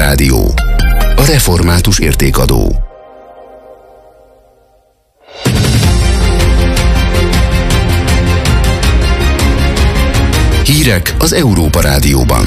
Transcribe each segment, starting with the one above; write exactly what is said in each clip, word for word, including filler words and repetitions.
Rádió. A református értékadó. Hírek az Európa Rádióban.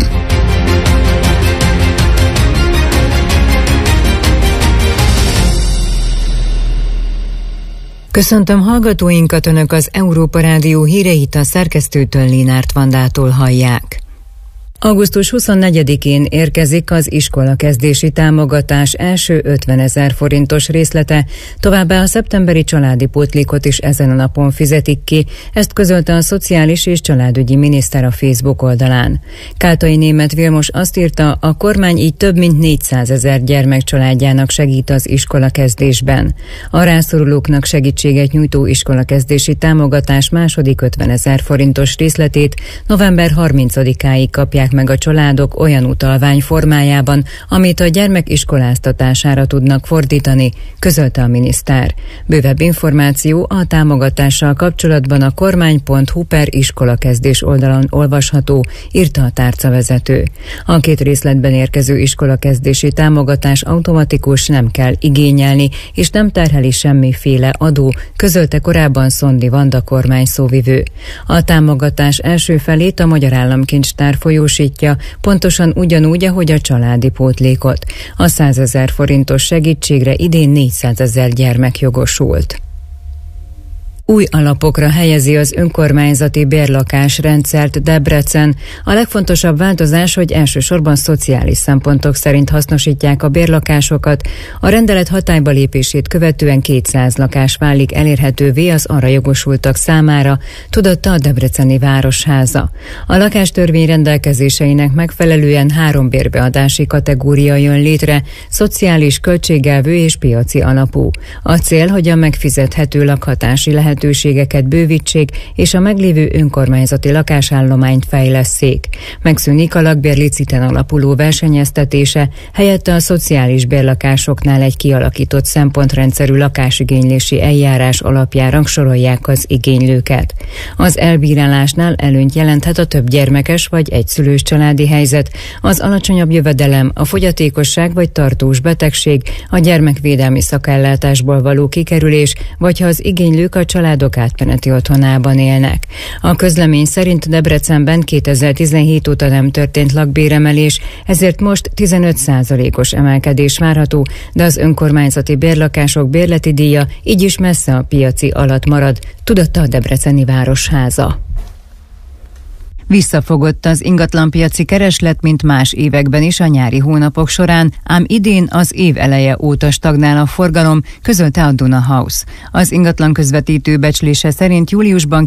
Köszöntöm hallgatóinkat, Önök az Európa Rádió híreit a szerkesztőtől, Lénárt Vandától hallják. augusztus huszonnegyedikén érkezik az iskolakezdési támogatás első ötvenezer forintos részlete, továbbá a szeptemberi családi pótlékot is ezen a napon fizetik ki, ezt közölte a Szociális és Családügyi Miniszter a Facebook oldalán. Káltai Németh Vilmos azt írta, a kormány így több mint négyszázezer gyermek családjának segít az iskolakezdésben. A rászorulóknak segítséget nyújtó iskolakezdési támogatás második ötvenezer forintos részletét november harmincadikáig kapják meg a családok olyan utalvány formájában, amit a gyermek iskoláztatására tudnak fordítani, közölte a miniszter. Bővebb információ a támogatással kapcsolatban a kormány pont hu per iskolakezdés oldalon olvasható, írta a tárcavezető. A két részletben érkező iskolakezdési támogatás automatikus, nem kell igényelni, és nem terheli semmiféle adó, közölte korábban Szondi Vanda kormány szóvivő. A támogatás első felét a Magyar Államkincstár folyósítja, pontosan ugyanúgy, ahogy a családi pótlékot. A százezer forintos segítségre idén négyszázezer gyermek jogosult. Új alapokra helyezi az önkormányzati bérlakásrendszert Debrecen. A legfontosabb változás, hogy elsősorban szociális szempontok szerint hasznosítják a bérlakásokat. A rendelet hatályba lépését követően kétszáz lakás válik elérhetővé az arra jogosultak számára, tudatta a Debreceni Városháza. A lakástörvény rendelkezéseinek megfelelően három bérbeadási kategória jön létre, szociális, költségelvű és piaci alapú. A cél, hogy a megfizethető lakhatási lehetőségeket lehetőségeket bővítsék, és a meglévő önkormányzati lakásállományt fejlesszék. Megszűnik a lakbérliciten alapuló versenyeztetése, helyette a szociális bérlakásoknál egy kialakított szempontrendszerű lakásigénylési eljárás alapján rangsorolják az igénylőket. Az elbírálásnál előnyt jelenthet a több gyermekes vagy egyszülős családi helyzet, az alacsonyabb jövedelem, a fogyatékosság vagy tartós betegség, a gyermekvédelmi szakellátásból való kikerülés, vagy ha az igénylők a családok átmeneti otthonában élnek. A közlemény szerint Debrecenben kétezer-tizenhét óta nem történt lakbéremelés, ezért most tizenöt százalékos emelkedés várható, de az önkormányzati bérlakások bérleti díja így is messze a piaci alatt marad, tudatta a Debreceni Városháza. Visszafogott az ingatlanpiaci kereslet, mint más években is a nyári hónapok során, ám idén az év eleje óta stagnál a forgalom, közölte a Duna House. Az ingatlan közvetítő becslése szerint júliusban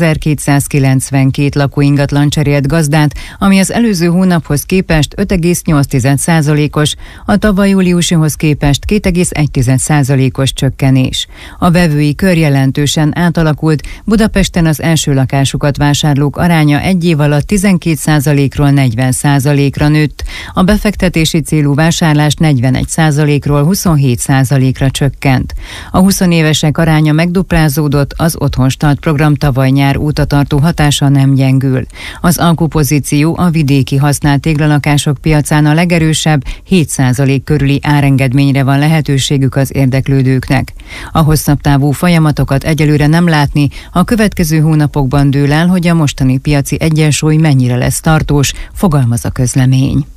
kilencezer-kétszázkilencvenkét lakóingatlan cserélt gazdát, ami az előző hónaphoz képest öt egész nyolc százalékos, a tavaly júliusihoz képest két egész egy százalékos csökkenés. A vevői kör jelentősen átalakult, Budapesten az első lakásukat vásárlók aránya egy év alatt tizenkét százalékról negyven százalékra nőtt, a befektetési célú vásárlás negyvenegy százalékról huszonhét százalékra csökkent. A huszonévesek aránya megduplázódott, az Otthonstart program tavaly nyár óta tartó hatása nem gyengül. Az alkupozíció a vidéki használt téglalakások piacán a legerősebb, hét százalék körüli árengedményre van lehetőségük az érdeklődőknek. A hosszabb távú folyamatokat egyelőre nem látni, a következő hónapokban dől el, hogy a mostani piaci egyensúly mennyire lesz tartós, fogalmaz a közlemény.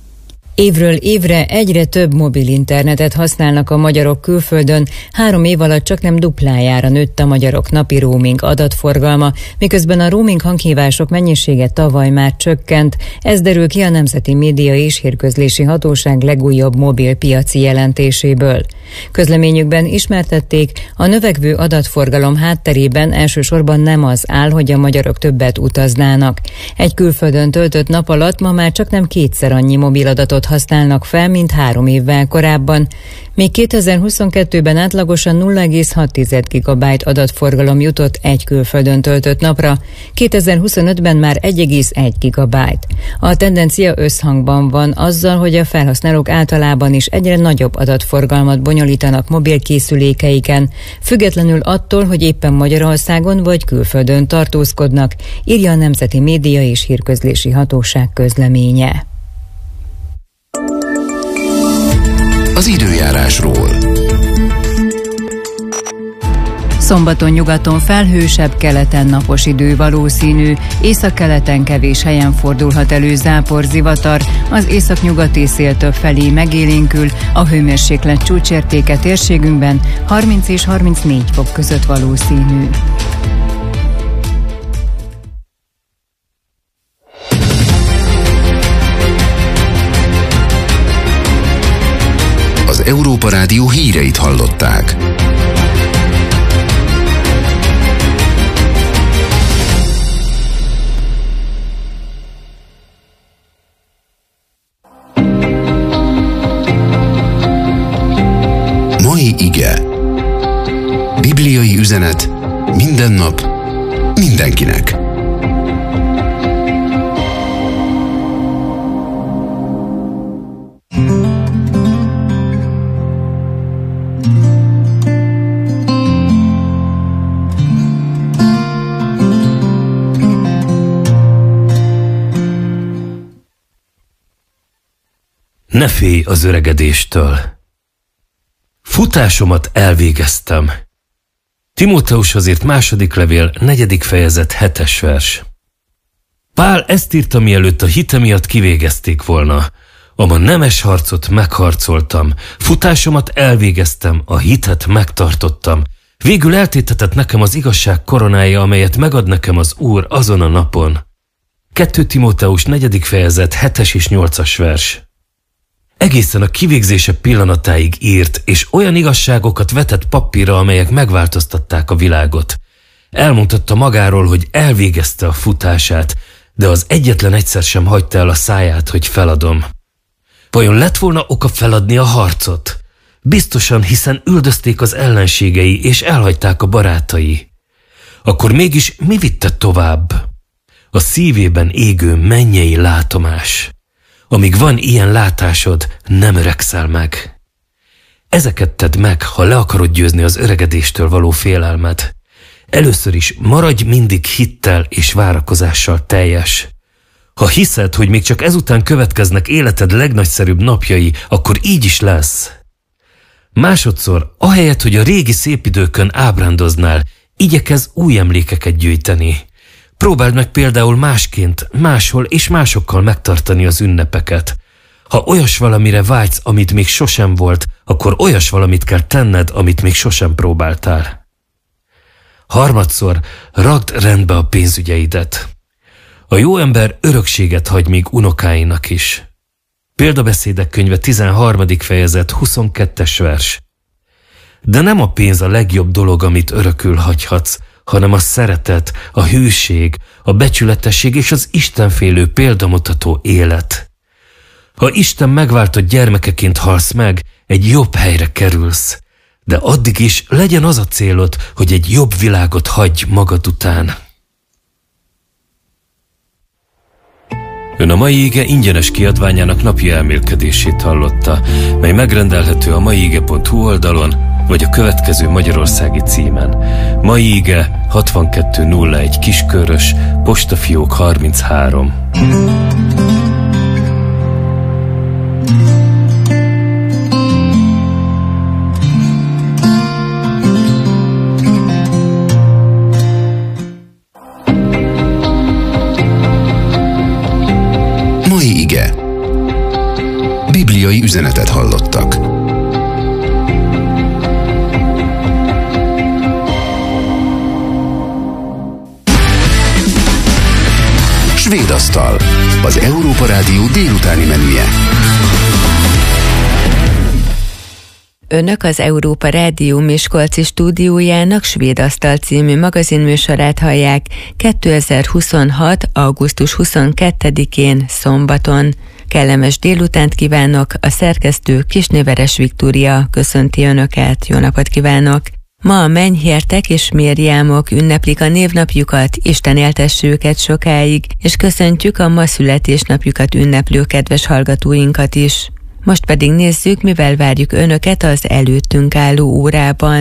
Évről évre egyre több mobil internetet használnak a magyarok külföldön, három év alatt csaknem duplájára nőtt a magyarok napi roaming adatforgalma, miközben a roaming hanghívások mennyisége tavaly már csökkent, ez derül ki a Nemzeti Média és Hírközlési Hatóság legújabb mobil piaci jelentéséből. Közleményükben ismertették, a növekvő adatforgalom hátterében elsősorban nem az áll, hogy a magyarok többet utaznának. Egy külföldön töltött nap alatt ma már csaknem kétszer annyi mobil adatot használnak fel, mint három évvel korábban. Még kétezer-huszonkettőben átlagosan nulla egész hat gigabyte adatforgalom jutott egy külföldön töltött napra, kétezer-huszonötben már egy egész egy gigabyte. A tendencia összhangban van azzal, hogy a felhasználók általában is egyre nagyobb adatforgalmat bonyolítanak mobilkészülékeiken, függetlenül attól, hogy éppen Magyarországon vagy külföldön tartózkodnak, írja a Nemzeti Média és Hírközlési Hatóság közleménye. Az időjárásról. Szombaton nyugaton felhősebb, keleten napos idő valószínű, északkeleten kevés helyen fordulhat elő záporzivatar, az északnyugati szél többfelé megélénkül, a hőmérséklet csúcsértéke térségünkben harminc és harmincnégy fok között valószínű. Az Európa Rádió híreit hallották. Mai ige. Bibliai üzenet minden nap, mindenkinek. Ne félj az öregedéstől. Futásomat elvégeztem. Timóteushoz írt második levél, negyedik fejezet, hetes vers. Pál ezt írta, mielőtt a hite miatt kivégezték volna. Ama nemes harcot megharcoltam, futásomat elvégeztem, a hitet megtartottam. Végül eltétetett nekem az igazság koronája, amelyet megad nekem az Úr azon a napon. kettő Timóteus negyedik fejezet, hetes és nyolcas vers. Egészen a kivégzése pillanatáig írt, és olyan igazságokat vetett papírra, amelyek megváltoztatták a világot. Elmondhatta magáról, hogy elvégezte a futását, de az egyetlen egyszer sem hagyta el a száját, hogy feladom. Vajon lett volna oka feladni a harcot? Biztosan, hiszen üldözték az ellenségei, és elhagyták a barátai. Akkor mégis mi vitte tovább? A szívében égő mennyei látomás. Amíg van ilyen látásod, nem öregszel meg. Ezeket tedd meg, ha le akarod győzni az öregedéstől való félelmed. Először is maradj mindig hittel és várakozással teljes. Ha hiszed, hogy még csak ezután következnek életed legnagyszerűbb napjai, akkor így is lesz. Másodszor, ahelyett, hogy a régi szép időkön ábrándoznál, igyekezz új emlékeket gyűjteni. Próbáld meg például másként, máshol és másokkal megtartani az ünnepeket. Ha olyas valamire vágysz, amit még sosem volt, akkor olyas valamit kell tenned, amit még sosem próbáltál. Harmadszor, ragd rendbe a pénzügyeidet. A jó ember örökséget hagy még unokáinak is. Példabeszédek könyve tizenharmadik fejezet, huszonkettes vers. De nem a pénz a legjobb dolog, amit örökül hagyhatsz, hanem a szeretet, a hűség, a becsületesség és az istenfélő példamutató élet. Ha Isten megváltott gyermekeként halsz meg, egy jobb helyre kerülsz, de addig is legyen az a célod, hogy egy jobb világot hagyj magad után. Ön a mai ige ingyenes kiadványának napi elmélkedését hallotta, mely megrendelhető a maiige pont hu oldalon, vagy a következő magyarországi címen. Mai ige hatvankettő nulla egy Kiskörös, postafiók harminchárom. Mai ige. Bibliai üzenetet hallottak. Svédasztal. Az Európa Rádió délutáni menüje. Önök az Európa Rádió miskolci stúdiójának Svédasztal című magazinműsorát hallják kétezer-huszonhat. augusztus huszonkettedikén szombaton. Kellemes délutánt kívánok, a szerkesztő Kisnéveres Viktória köszönti Önöket, jó napot kívánok! Ma a mennyhértek és Mériámok ünneplik a névnapjukat, Isten éltesse őket sokáig, és köszöntjük a ma születésnapjukat ünneplő kedves hallgatóinkat is. Most pedig nézzük, mivel várjuk Önöket az előttünk álló órában.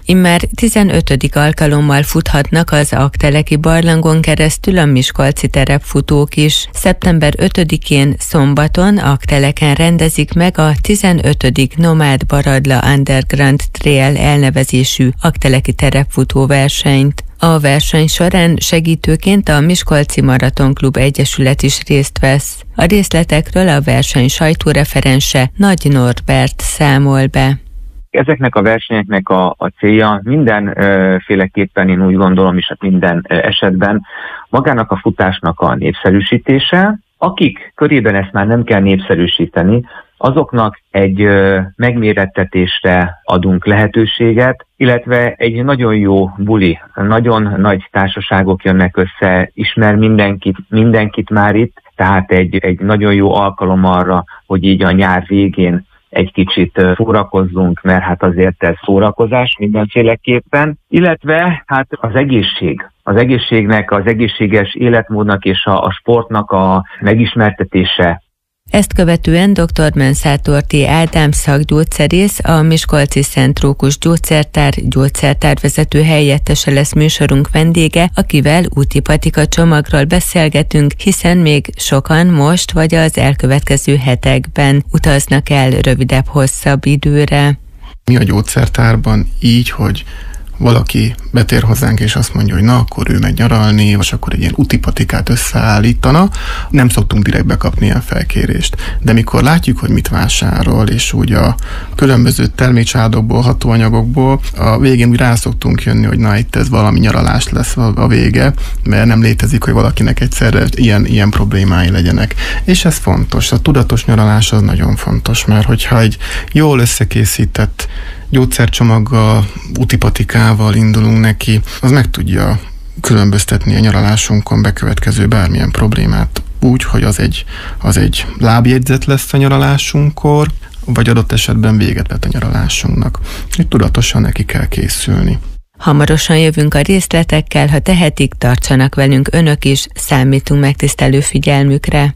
Immár tizenötödik alkalommal futhatnak az Aggteleki barlangon keresztül a miskolci terepfutók is. szeptember ötödikén szombaton Aggteleken rendezik meg a tizenötödik Nomád Baradla Underground Trail elnevezésű aggteleki terepfutó versenyt. A verseny során segítőként a Miskolci Maratonklub Egyesület is részt vesz. A részletekről a verseny sajtóreferense Nagy Norbert számol be. Ezeknek a versenyeknek a, a célja mindenféleképpen, én úgy gondolom is, minden esetben magának a futásnak a népszerűsítése. Akik körében ezt már nem kell népszerűsíteni, azoknak egy ö, megmérettetésre adunk lehetőséget, illetve egy nagyon jó buli, nagyon nagy társaságok jönnek össze, ismer mindenkit, mindenkit már itt, tehát egy, egy nagyon jó alkalom arra, hogy így a nyár végén egy kicsit szórakozzunk, mert hát azért ez szórakozás mindenféleképpen, illetve hát az egészség. Az egészségnek, az egészséges életmódnak és a, a sportnak a megismertetése. Ezt követően dr. Menszátorti Ádám szakgyógyszerész, a Miskolci Szent Rókus Gyógyszertár gyógyszertárvezető helyettese lesz műsorunk vendége, akivel úti patika csomagról beszélgetünk, hiszen még sokan most vagy az elkövetkező hetekben utaznak el rövidebb-hosszabb időre. Mi a gyógyszertárban így, hogy valaki betér hozzánk, és azt mondja, hogy na, akkor ő megy nyaralni, vagy akkor egy ilyen utipatikát összeállítana. Nem szoktunk direkt bekapni ilyen felkérést. De mikor látjuk, hogy mit vásárol, és úgy a különböző termékcsádokból, hatóanyagokból, a végén úgy rá szoktunk jönni, hogy na, itt ez valami nyaralás lesz a vége, mert nem létezik, hogy valakinek egyszerre ilyen, ilyen problémái legyenek. És ez fontos. A tudatos nyaralás az nagyon fontos, mert hogyha egy jól összekészített gyógyszercsomaggal, utipatikával indulunk neki, az meg tudja különböztetni a nyaralásunkon bekövetkező bármilyen problémát úgy, hogy az egy, az egy lábjegyzet lesz a nyaralásunkkor, vagy adott esetben véget vet a nyaralásunknak. Így tudatosan neki kell készülni. Hamarosan jövünk a részletekkel, ha tehetik, tartsanak velünk önök is, számítunk megtisztelő figyelmükre.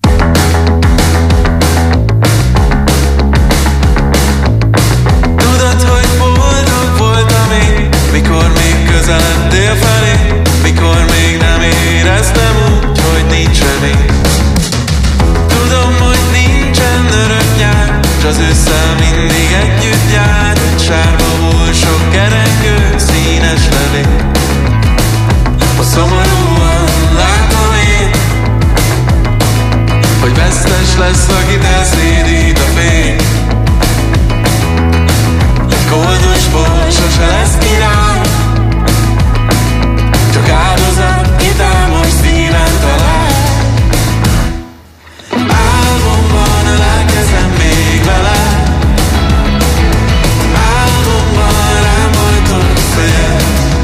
Közeledtél felé, mikor még nem éreztem úgy, hogy nincs remény. Tudom, hogy nincsen örök nyár, s az ősszel mindig együtt jár. Sárba volt sok kerengő, színes levél. A szomorúan látom én, hogy vesztes lesz, akit elszédít a fény. Egy koldusból sose lesz király, csak áldozat, kitámos szíven talál. Álmomban ölelkezem még vele, álmomban rám hajtott szél.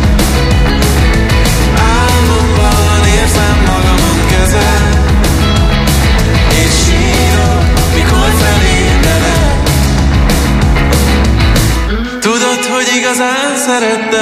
Álmomban érzem magamon kezel, és sírok, mikor felébredek. Tudod, hogy igazán szeretem,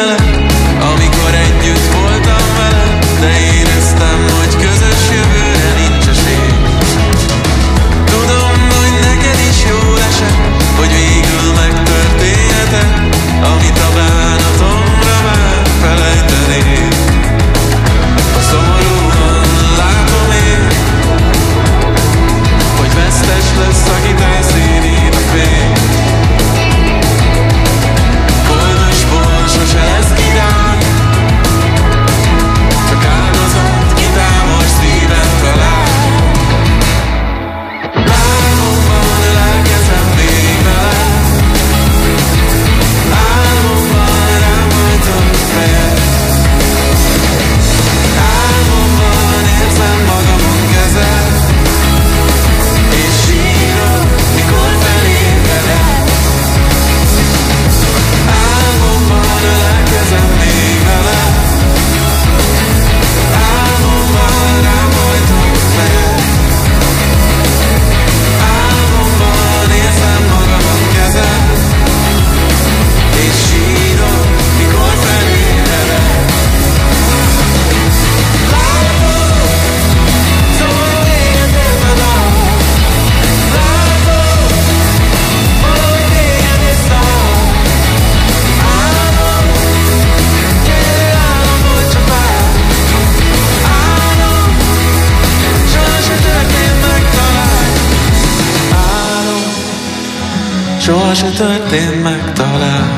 soha se történt meg talán.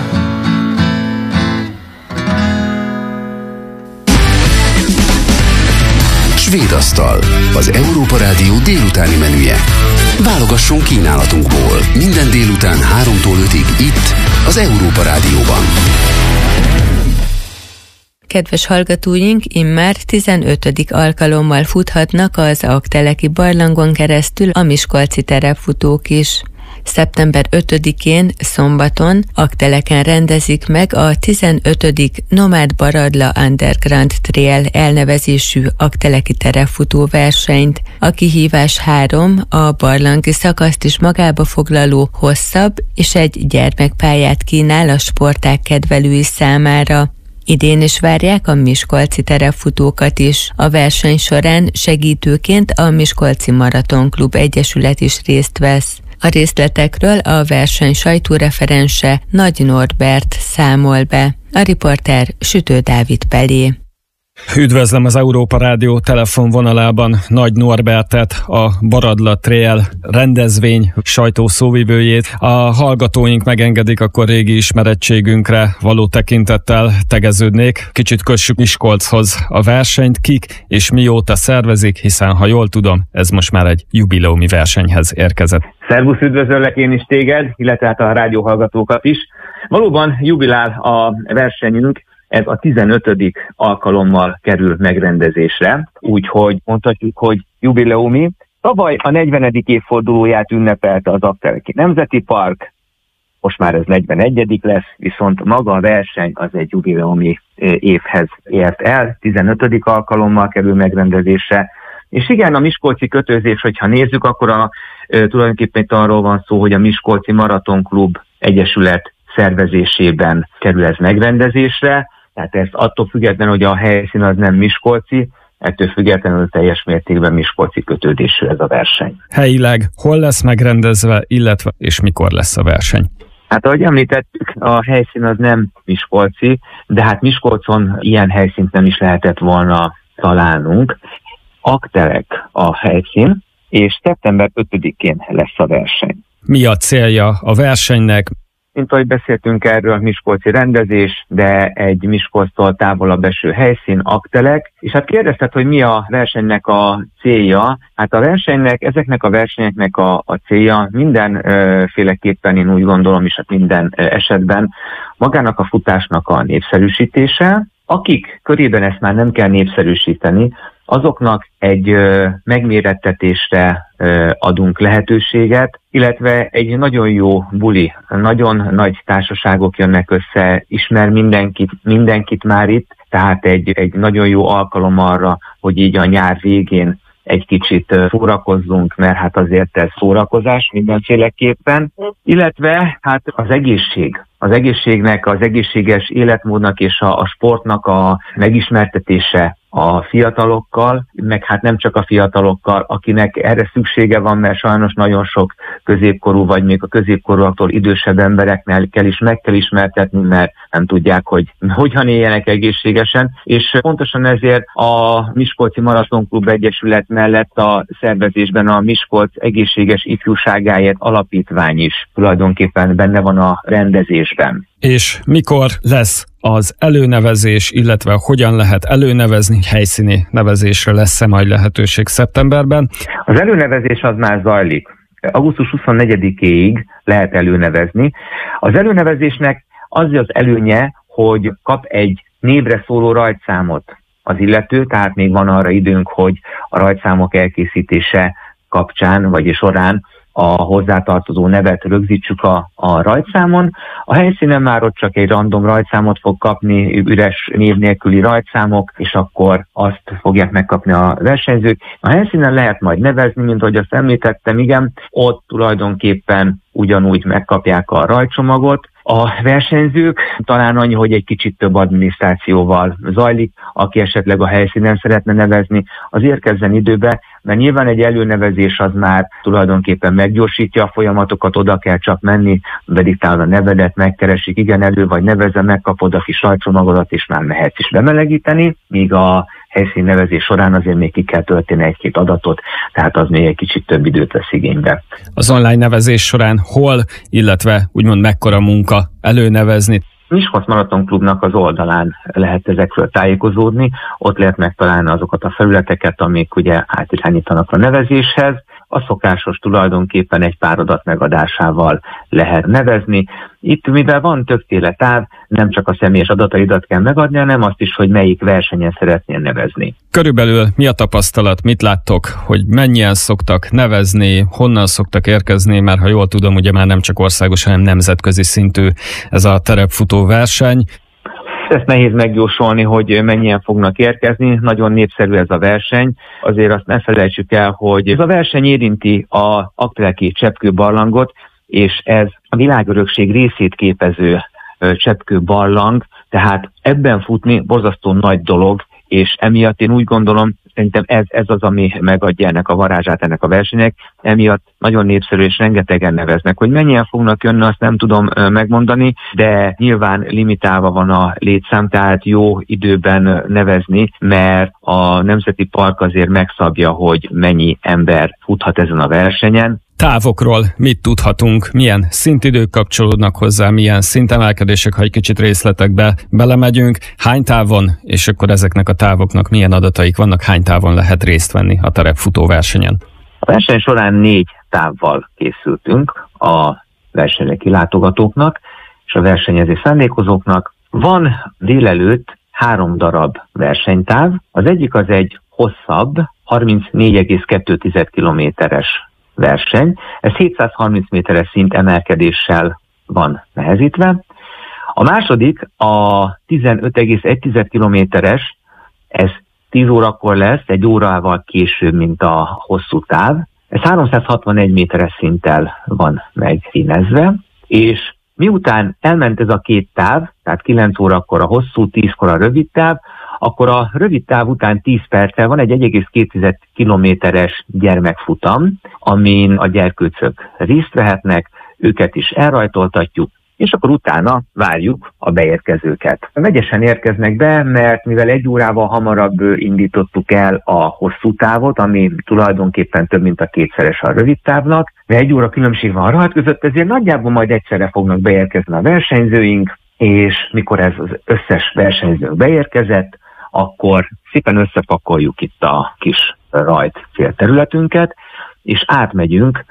Svédasztal, az Európa Rádió délutáni menüje. Válogassunk kínálatunkból minden délután háromtól ötig itt, az Európa Rádióban. Kedves hallgatóink, immár tizenötödik alkalommal futhatnak az Aggteleki barlangon keresztül a miskolci terepfutók is. szeptember ötödikén, szombaton Aggteleken rendezik meg a tizenötödik Nomád Baradla Underground Trail elnevezésű aggteleki terepfutó versenyt. A kihívás három, a barlangi szakaszt is magába foglaló hosszabb és egy gyermekpályát kínál a sportág kedvelői számára. Idén is várják a miskolci terepfutókat is. A verseny során segítőként a Miskolci Maratonklub Egyesület is részt vesz. A részletekről a verseny sajtóreferense Nagy Norbert számol be. A riporter Sütő Dávid Pelé. Üdvözlöm az Európa Rádió telefonvonalában Nagy Norbertet, a Baradla Trail rendezvény sajtószóvivőjét. A hallgatóink megengedik, akkor régi ismerettségünkre való tekintettel tegeződnék. Kicsit kössük Miskolchoz a versenyt, kik és mióta szervezik, hiszen ha jól tudom, ez most már egy jubileumi versenyhez érkezett. Szervusz, üdvözöllek én is téged, illetve hát a rádióhallgatókat is. Valóban jubilál a versenyünk, ez a tizenötödik alkalommal kerül megrendezésre, úgyhogy mondhatjuk, hogy jubileumi. Tavaly a negyvenedik évfordulóját ünnepelte az Aggteleki Nemzeti Park, most már ez negyvenegyedik lesz, viszont maga a verseny az egy jubileumi évhez ért el, tizenötödik alkalommal kerül megrendezésre. És igen, a miskolci kötőzés, hogyha nézzük, akkor a, e, tulajdonképpen itt arról van szó, hogy a Miskolci Maratonklub Egyesület szervezésében kerül ez megrendezésre, tehát ez attól függetlenül, hogy a helyszín az nem miskolci, ettől függetlenül teljes mértékben miskolci kötődésű ez a verseny. Helyileg hol lesz megrendezve, illetve és mikor lesz a verseny? Hát ahogy említettük, a helyszín az nem miskolci, de hát Miskolcon ilyen helyszínt nem is lehetett volna találnunk. Aggtelek a helyszín, és szeptember ötödikén lesz a verseny. Mi a célja a versenynek? Mint ahogy beszéltünk erről, miskolci rendezés, de egy Miskolctól távolabb eső helyszín, Aggtelek. És hát kérdezted, hogy mi a versenynek a célja. Hát a versenynek, ezeknek a versenyeknek a, a célja mindenféleképpen, én úgy gondolom, és hát minden esetben magának a futásnak a népszerűsítése. Akik körében ezt már nem kell népszerűsíteni, azoknak egy ö, megmérettetésre ö, adunk lehetőséget, illetve egy nagyon jó buli, nagyon nagy társaságok jönnek össze, ismer mindenkit, mindenkit már itt, tehát egy, egy nagyon jó alkalom arra, hogy így a nyár végén egy kicsit szórakozzunk, mert hát azért ez szórakozás mindenféleképpen, illetve hát az egészség. Az egészségnek, az egészséges életmódnak és a, a sportnak a megismertetése a fiatalokkal, meg hát nem csak a fiatalokkal, akinek erre szüksége van, mert sajnos nagyon sok középkorú, vagy még a középkorúaktól idősebb embereknél kell is meg kell ismertetni, mert nem tudják, hogy hogyan éljenek egészségesen, és pontosan ezért a Miskolci Maratonklub Egyesület mellett a szervezésben a Miskolc Egészséges Ifjúságáért Alapítvány is tulajdonképpen benne van a rendezésben. És mikor lesz az előnevezés, illetve hogyan lehet előnevezni, helyszíni nevezésre lesz-e majd lehetőség szeptemberben? Az előnevezés az már zajlik. augusztus huszonnegyedikéig lehet előnevezni. Az előnevezésnek az az előnye, hogy kap egy névre szóló rajtszámot az illető, tehát még van arra időnk, hogy a rajtszámok elkészítése kapcsán, vagy során a hozzátartozó nevet rögzítsük a, a rajtszámon. A helyszínen már ott csak egy random rajtszámot fog kapni, üres név nélküli rajtszámok, és akkor azt fogják megkapni a versenyzők. A helyszínen lehet majd nevezni, mint ahogy azt említettem, igen, ott tulajdonképpen ugyanúgy megkapják a rajtcsomagot. A versenyzők talán annyi, hogy egy kicsit több adminisztrációval zajlik, aki esetleg a helyszínen szeretne nevezni, az érkezzen időbe, mert nyilván egy előnevezés az már tulajdonképpen meggyorsítja a folyamatokat, oda kell csak menni, bediktálod a nevedet, megkeresik, igen, elő vagy nevezze, megkapod a kis rajtcsomagodat, és már mehetsz is bemelegíteni, míg a helyszínnevezés során azért még ki kell tölteni egy-két adatot, tehát az még egy kicsit több időt vesz igénybe. Az online nevezés során hol, illetve úgymond mekkora munka előnevezni? Miskolc Maraton Klubnak az oldalán lehet ezekről tájékozódni, ott lehet megtalálni azokat a felületeket, amik ugye átirányítanak a nevezéshez. A szokásos tulajdonképpen egy pár adat megadásával lehet nevezni. Itt, mivel van többféle táv, nem csak a személyes adataidat kell megadni, hanem azt is, hogy melyik versenyen szeretnél nevezni. Körülbelül mi a tapasztalat, mit láttok, hogy mennyien szoktak nevezni, honnan szoktak érkezni, mert ha jól tudom, ugye már nem csak országos, hanem nemzetközi szintű ez a terepfutó verseny. Ezt nehéz megjósolni, hogy mennyien fognak érkezni. Nagyon népszerű ez a verseny. Azért azt ne felejtsük el, hogy ez a verseny érinti a Aggteleki cseppkőbarlangot, és ez a világörökség részét képező cseppkőbarlang, tehát ebben futni borzasztó nagy dolog, és emiatt én úgy gondolom, szerintem ez, ez az, ami megadja ennek a varázsát ennek a versenynek, emiatt nagyon népszerű és rengetegen neveznek. Hogy mennyien fognak jönni, azt nem tudom megmondani, de nyilván limitálva van a létszám, tehát jó időben nevezni, mert a Nemzeti Park azért megszabja, hogy mennyi ember futhat ezen a versenyen. Távokról mit tudhatunk, milyen szintidők kapcsolódnak hozzá, milyen szintemelkedések, ha egy kicsit részletekbe belemegyünk, hány távon, és akkor ezeknek a távoknak milyen adataik vannak, hány távon lehet részt venni a terepfutó versenyen? A verseny során négy távval készültünk a versenyre kilátogatóknak és a versenyező szándékozóknak. Van délelőtt három darab versenytáv, az egyik az egy hosszabb, harmincnégy egész kettő kilométeres verseny. Ez hétszázharminc méteres szint emelkedéssel van nehezítve. A második a tizenöt egész egy kilométeres, ez tíz órakor lesz, egy órával később, mint a hosszú táv. Ez háromszázhatvanegy méteres szinttel van megszínezve, és miután elment ez a két táv, tehát kilenc órakor a hosszú, tízkor a rövid táv, akkor a rövid táv után tíz perccel van egy egy egész két kilométeres gyermekfutam, amin a gyerkőcök részt vehetnek, őket is elrajtoltatjuk, és akkor utána várjuk a beérkezőket. Vegyesen érkeznek be, mert mivel egy órával hamarabb indítottuk el a hosszú távot, ami tulajdonképpen több, mint a kétszeres a rövid távnak, de egy óra különbség van a rajt között, ezért nagyjából majd egyszerre fognak beérkezni a versenyzőink, és mikor ez az összes versenyző beérkezett, akkor szépen összepakoljuk itt a kis rajt célterületünket, és átmegyünk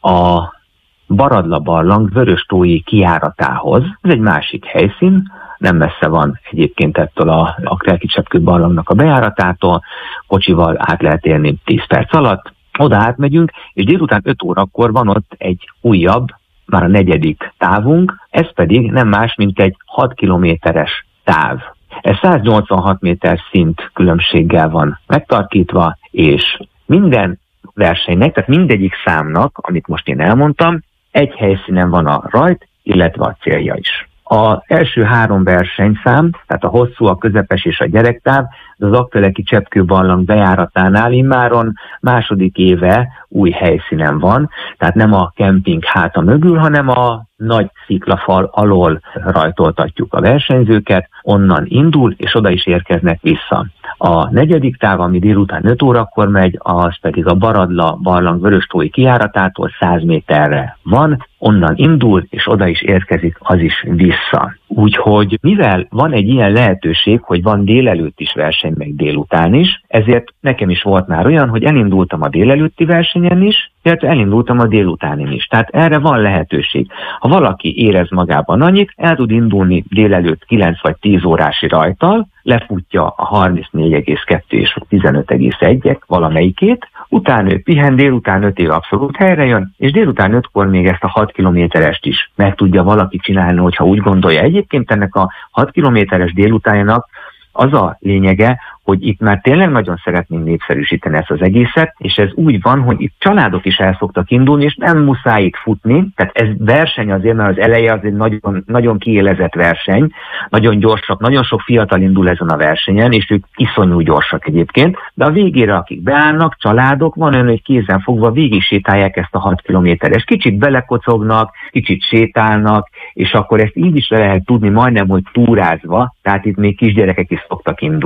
a Baradla barlang vöröstói kijáratához. Ez egy másik helyszín, nem messze van egyébként ettől a Aggteleki cseppkőbarlangnak a bejáratától, kocsival át lehet érni tíz perc alatt, oda átmegyünk, és délután öt órakor van ott egy újabb, már a negyedik távunk, ez pedig nem más, mint egy hat kilométeres táv. Ez száznyolcvanhat méter szint különbséggel van megtarkítva, és minden versenynek, tehát mindegyik számnak, amit most én elmondtam, egy helyszínen van a rajt, illetve a célja is. Az első három versenyszám, tehát a hosszú, a közepes és a gyerektáv, az Aggteleki cseppkőbarlang bejáratánál immáron második éve új helyszínen van, tehát nem a kemping háta mögül, hanem a nagy sziklafal alól rajtoltatjuk a versenyzőket, onnan indul, és oda is érkeznek vissza. A negyedik táv, ami délután öt órakor megy, az pedig a Baradla barlang vöröstói kijáratától száz méterre van, onnan indul, és oda is érkezik az is vissza. Úgyhogy mivel van egy ilyen lehetőség, hogy van délelőtt is verseny, meg délután is, ezért nekem is volt már olyan, hogy elindultam a délelőtti versenyen is, illetve elindultam a délutánin is. Tehát erre van lehetőség. Ha valaki érez magában annyit, el tud indulni délelőtt kilenc vagy tíz órási rajttal, lefutja a harmincnégy egész kettő és a tizenöt egész egy valamelyikét, utána ő pihen, délután ötig abszolút helyre jön, és délután ötkor még ezt a hat kilométerest is meg tudja valaki csinálni, hogyha úgy gondolja. Egyébként ennek a hat kilométeres délutánjának az a lényege, hogy itt már tényleg nagyon szeretnénk népszerűsíteni ezt az egészet, és ez úgy van, hogy itt családok is el szoktak indulni, és nem muszáj itt futni, tehát ez verseny azért, mert az eleje az egy nagyon, nagyon kiélezett verseny, nagyon gyorsak, nagyon sok fiatal indul ezen a versenyen, és ők iszonyú gyorsak egyébként, de a végére, akik beállnak, családok, van olyan, hogy kézen fogva végig sétálják ezt a hat kilométeres, kicsit belekocognak, kicsit sétálnak, és akkor ezt így is le lehet tudni majdnem, hogy túrázva, tehát itt még kisgyerekek is szoktak indulni.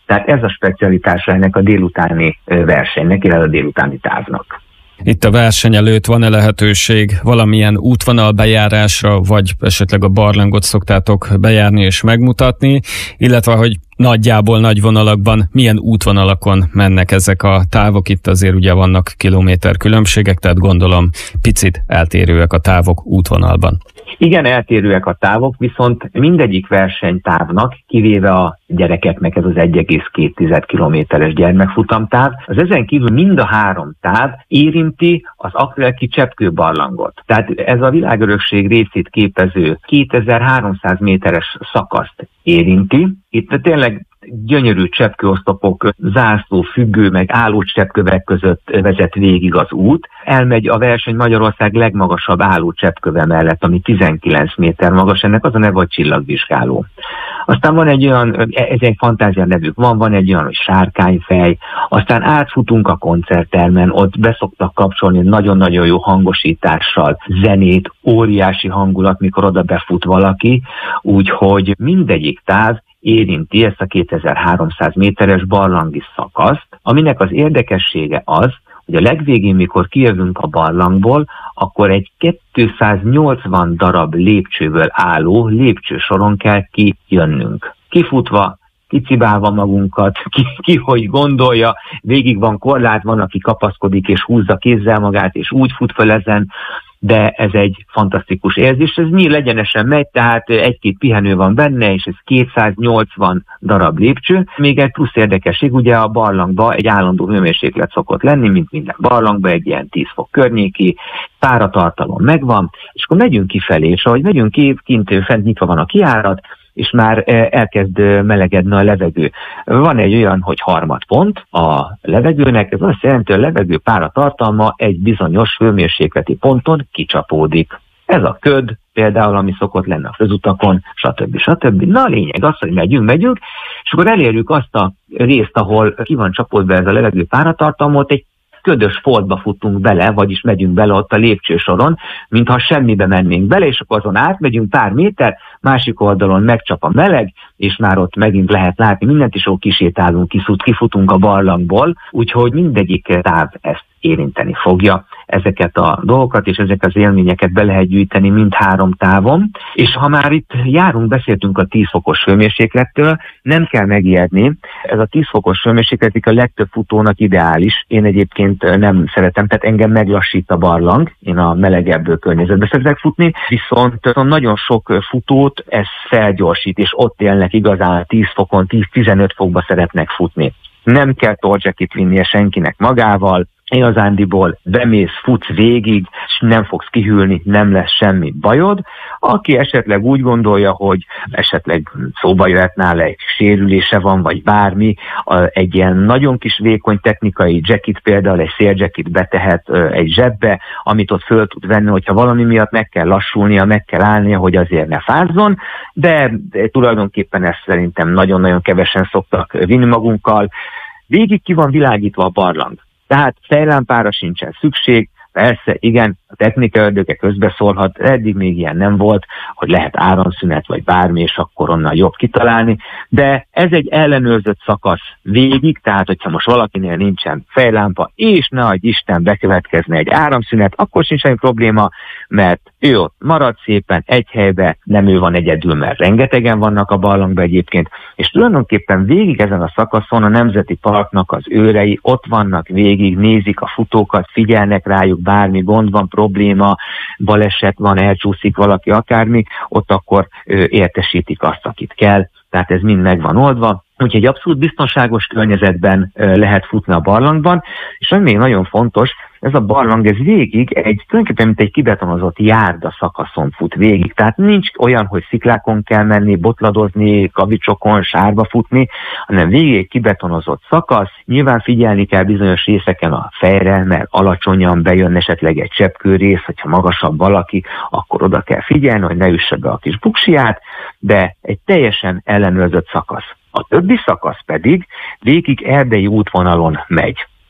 Tehát ez a specialitása ennek a délutáni versenynek, illetve a délutáni távnak. Itt a verseny előtt van-e lehetőség valamilyen útvonal bejárásra, vagy esetleg a barlangot szoktátok bejárni és megmutatni, illetve hogy nagyjából nagy vonalakban milyen útvonalakon mennek ezek a távok? Itt azért ugye vannak kilométer különbségek, tehát gondolom picit eltérőek a távok útvonalban. Igen, eltérőek a távok, viszont mindegyik versenytávnak, kivéve a gyerekeknek ez az egy egész két kilométeres gyermekfutamtáv, az ezen kívül mind a három táv érinti az Akrelki cseppkőbarlangot. Tehát ez a világörökség részét képező kétezer-háromszáz méteres szakaszt érinti. Itt tényleg gyönyörű cseppkőosztopok, zászló, függő, meg álló cseppkövek között vezet végig az út. Elmegy a verseny Magyarország legmagasabb álló cseppköve mellett, ami tizenkilenc méter magas, ennek az a neve, hogy csillagvizsgáló. Aztán van egy olyan, ez egy fantázia nevük van, van egy olyan, hogy sárkányfej, aztán átfutunk a koncerttermen, ott beszoktak kapcsolni nagyon-nagyon jó hangosítással, zenét, óriási hangulat, mikor oda befut valaki, úgyhogy mindegyik táv érinti ezt a kétezer-háromszáz méteres barlangi szakaszt, aminek az érdekessége az, hogy a legvégén, mikor kijövünk a barlangból, akkor egy kétszáznyolcvan darab lépcsőből álló lépcsősoron kell kijönnünk. Kifutva, kicibálva magunkat, ki, ki hogy gondolja, végig van korlát, van, aki kapaszkodik és húzza kézzel magát, és úgy fut fel ezen, de ez egy fantasztikus érzés, ez nyíl egyenesen megy, tehát egy-két pihenő van benne, és ez kétszáznyolcvan darab lépcső. Még egy plusz érdekesség, ugye a barlangba egy állandó hőmérséklet szokott lenni, mint minden barlangba, egy ilyen tíz fok környéki, páratartalom megvan, és akkor megyünk kifelé, és ahogy megyünk ki, kint fent nyitva van a kijárat, és már elkezd melegedni a levegő. Van egy olyan, hogy harmadpont a levegőnek, ez azt jelenti, hogy a levegő páratartalma egy bizonyos hőmérsékleti ponton kicsapódik. Ez a köd, például, ami szokott lenni a közutakon, stb. stb. Na a lényeg az, hogy megyünk, megyünk, és akkor elérjük azt a részt, ahol ki van csapódva ez a levegő páratartalmot, egy ködös foltba futunk bele, vagyis megyünk bele ott a lépcsősoron, mintha semmibe mennénk bele, és akkor azon átmegyünk pár méter, másik oldalon megcsap a meleg, és már ott megint lehet látni mindent, és ott kisétálunk, kiszut, kifutunk a barlangból, úgyhogy mindegyik táv ezt érinteni fogja, ezeket a dolgokat, és ezek az élményeket be lehet gyűjteni mindhárom távon. És ha már itt járunk, beszéltünk a tíz fokos hőmérséklettől, nem kell megijedni, ez a tíz fokos hőmérséklet a legtöbb futónak ideális, én egyébként nem szeretem, tehát engem meglassít a barlang, én a melegebb környezetbe szeretek futni, viszont nagyon sok futót ez felgyorsít, és ott élnek igazán tíz fokon, tíz-tizenöt fokba szeretnek futni. Nem kell tolljacket vinnie senkinek magával, igazándiból bemész, futsz végig, és nem fogsz kihűlni, nem lesz semmi bajod. Aki esetleg úgy gondolja, hogy esetleg szóba jöhet nála egy sérülése van, vagy bármi, egy ilyen nagyon kis vékony technikai jacket, például egy széljacket betehet egy zsebbe, amit ott föl tud venni, hogyha valami miatt meg kell lassulnia, meg kell állnia, hogy azért ne fázzon, de tulajdonképpen ezt szerintem nagyon-nagyon kevesen szoktak vinni magunkkal. Végig ki van világítva a barlang. Tehát fejlámpára sincsen szükség, persze, igen, a technika ördöge közbeszólhat, eddig még ilyen nem volt, hogy lehet áramszünet vagy bármi, és akkor onnan jobb kitalálni, de ez egy ellenőrzött szakasz végig, tehát hogyha most valakinél nincsen fejlámpa, és ne adj Isten bekövetkezne egy áramszünet, akkor sincs semmi probléma, mert ő ott marad szépen egy helybe, nem ő van egyedül, mert rengetegen vannak a barlangban egyébként, és tulajdonképpen végig ezen a szakaszon a Nemzeti Parknak az őrei ott vannak végig, nézik a futókat, figyelnek rájuk, bármi gond van, probléma, baleset van, elcsúszik valaki, akármi, ott akkor ö, értesítik azt, akit kell, tehát ez mind meg van oldva. Úgyhogy egy abszolút biztonságos környezetben ö, lehet futni a barlangban, és ami még nagyon fontos, ez a barlang, ez végig egy, tulajdonképpen mint egy kibetonozott járda szakaszon fut végig, tehát nincs olyan, hogy sziklákon kell menni, botladozni, kavicsokon, sárba futni, hanem végig egy kibetonozott szakasz, nyilván figyelni kell bizonyos részeken a fejre, mert alacsonyan bejön esetleg egy cseppkőrész, hogyha magasabb valaki, akkor oda kell figyelni, hogy ne üsse be a kis buksiját, de egy teljesen ellenőrzött szakasz. A többi szakasz pedig végig erdei útvonalon megy.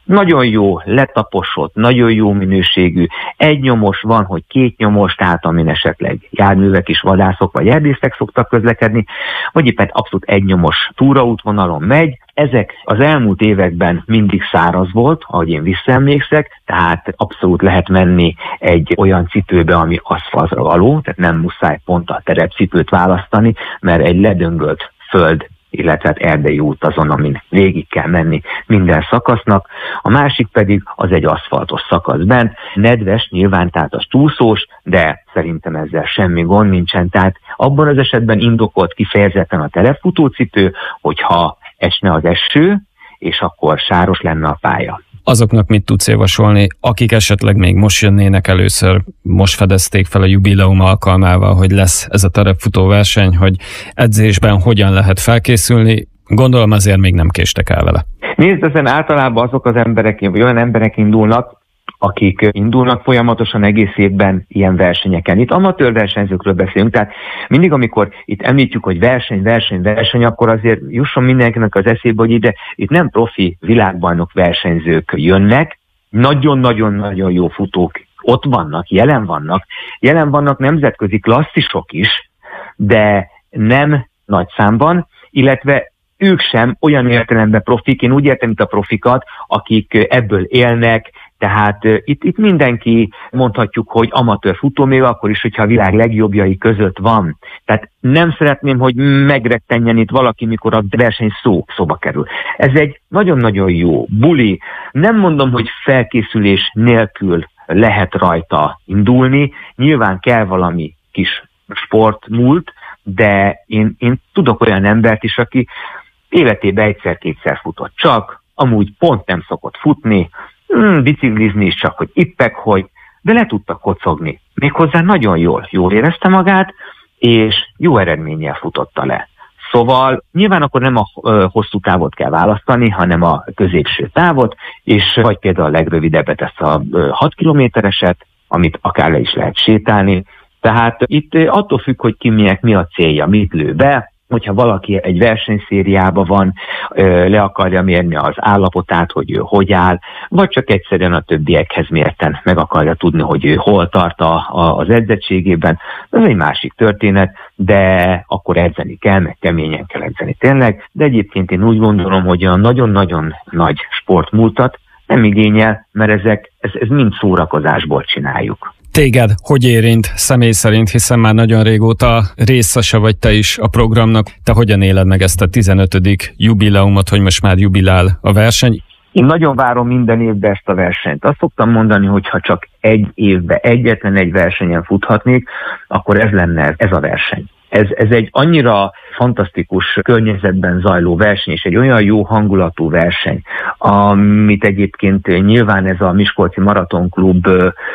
nagyon jó, letaposott, nagyon jó minőségű, egy nyomos van, hogy két nyomos, tehát amin esetleg járművek is, vadászok vagy erdészek szoktak közlekedni, vagy éppen abszolút egy nyomos túraútvonalon megy. Ezek az elmúlt években mindig száraz volt, ahogy én visszaemlékszek, tehát abszolút lehet menni egy olyan cipőbe, ami aszfaltra való, tehát nem muszáj pont a terepcipőt választani, mert egy ledöngölt föld, illetve hát erdei út azon, amin végig kell menni minden szakasznak. A másik pedig az egy aszfaltos szakasz bent, nedves nyilván, tehát az túlszós, de szerintem ezzel semmi gond nincsen. Tehát abban az esetben indokolt kifejezetten a terepfutócipő, hogyha esne az eső, és akkor sáros lenne a pálya. Azoknak mit tudsz javasolni, akik esetleg még most jönnének először, most fedezték fel a jubileum alkalmával, hogy lesz ez a terepfutó verseny, hogy edzésben hogyan lehet felkészülni? Gondolom azért még nem késtek el vele. Nézd, ezen általában azok az emberek, vagy olyan emberek indulnak, akik indulnak folyamatosan egész évben ilyen versenyeken. Itt amatőr versenyzőkről beszélünk, tehát mindig, amikor itt említjük, hogy verseny, verseny, verseny, akkor azért jusson mindenkinek az eszébe, hogy ide itt nem profi világbajnok versenyzők jönnek, nagyon-nagyon-nagyon jó futók ott vannak, jelen vannak, jelen vannak nemzetközi klasszisok is, de nem nagy számban, illetve ők sem olyan értelemben profik, én úgy értem itt a profikat, akik ebből élnek, tehát uh, itt, itt mindenki mondhatjuk, hogy amatőr futó, még akkor is, hogyha a világ legjobbjai között van. Tehát nem szeretném, hogy megrettenjen itt valaki, mikor a verseny szó szóba kerül. Ez egy nagyon-nagyon jó buli. Nem mondom, hogy felkészülés nélkül lehet rajta indulni. Nyilván kell valami kis sportmúlt, de én, én tudok olyan embert is, aki életében egyszer-kétszer futott csak, amúgy pont nem szokott futni, Hmm, biciklizni is csak, hogy ippek, hogy, de le tudta kocogni. Méghozzá nagyon jól, jól érezte magát, és jó eredménnyel futotta le. Szóval nyilván akkor nem a ö, hosszú távot kell választani, hanem a középső távot, és vagy például a legrövidebbet, ezt a ö, hat kilométereset, amit akár le is lehet sétálni. Tehát itt ö, attól függ, hogy ki minek mi a célja, mit lő be. Hogyha valaki egy versenyszériában van, le akarja mérni az állapotát, hogy ő hogy áll, vagy csak egyszerűen a többiekhez mérten meg akarja tudni, hogy ő hol tart a, a, az edzettségében, ez egy másik történet, de akkor edzeni kell, meg keményen kell edzeni tényleg, de egyébként én úgy gondolom, hogy a nagyon-nagyon nagy sportmúltat nem igényel, mert ezek, ez, ez mind szórakozásból csináljuk. Téged hogy érint személy szerint, hiszen már nagyon régóta részese vagy te is a programnak. Te hogyan éled meg ezt a tizenötödik jubileumot, hogy most már jubilál a verseny? Én nagyon várom minden évben ezt a versenyt. Azt szoktam mondani, hogy ha csak egy évben egyetlen egy versenyen futhatnék, akkor ez lenne ez a verseny. Ez, ez egy annyira fantasztikus környezetben zajló verseny, és egy olyan jó hangulatú verseny, amit egyébként nyilván ez a Miskolci Maratonklub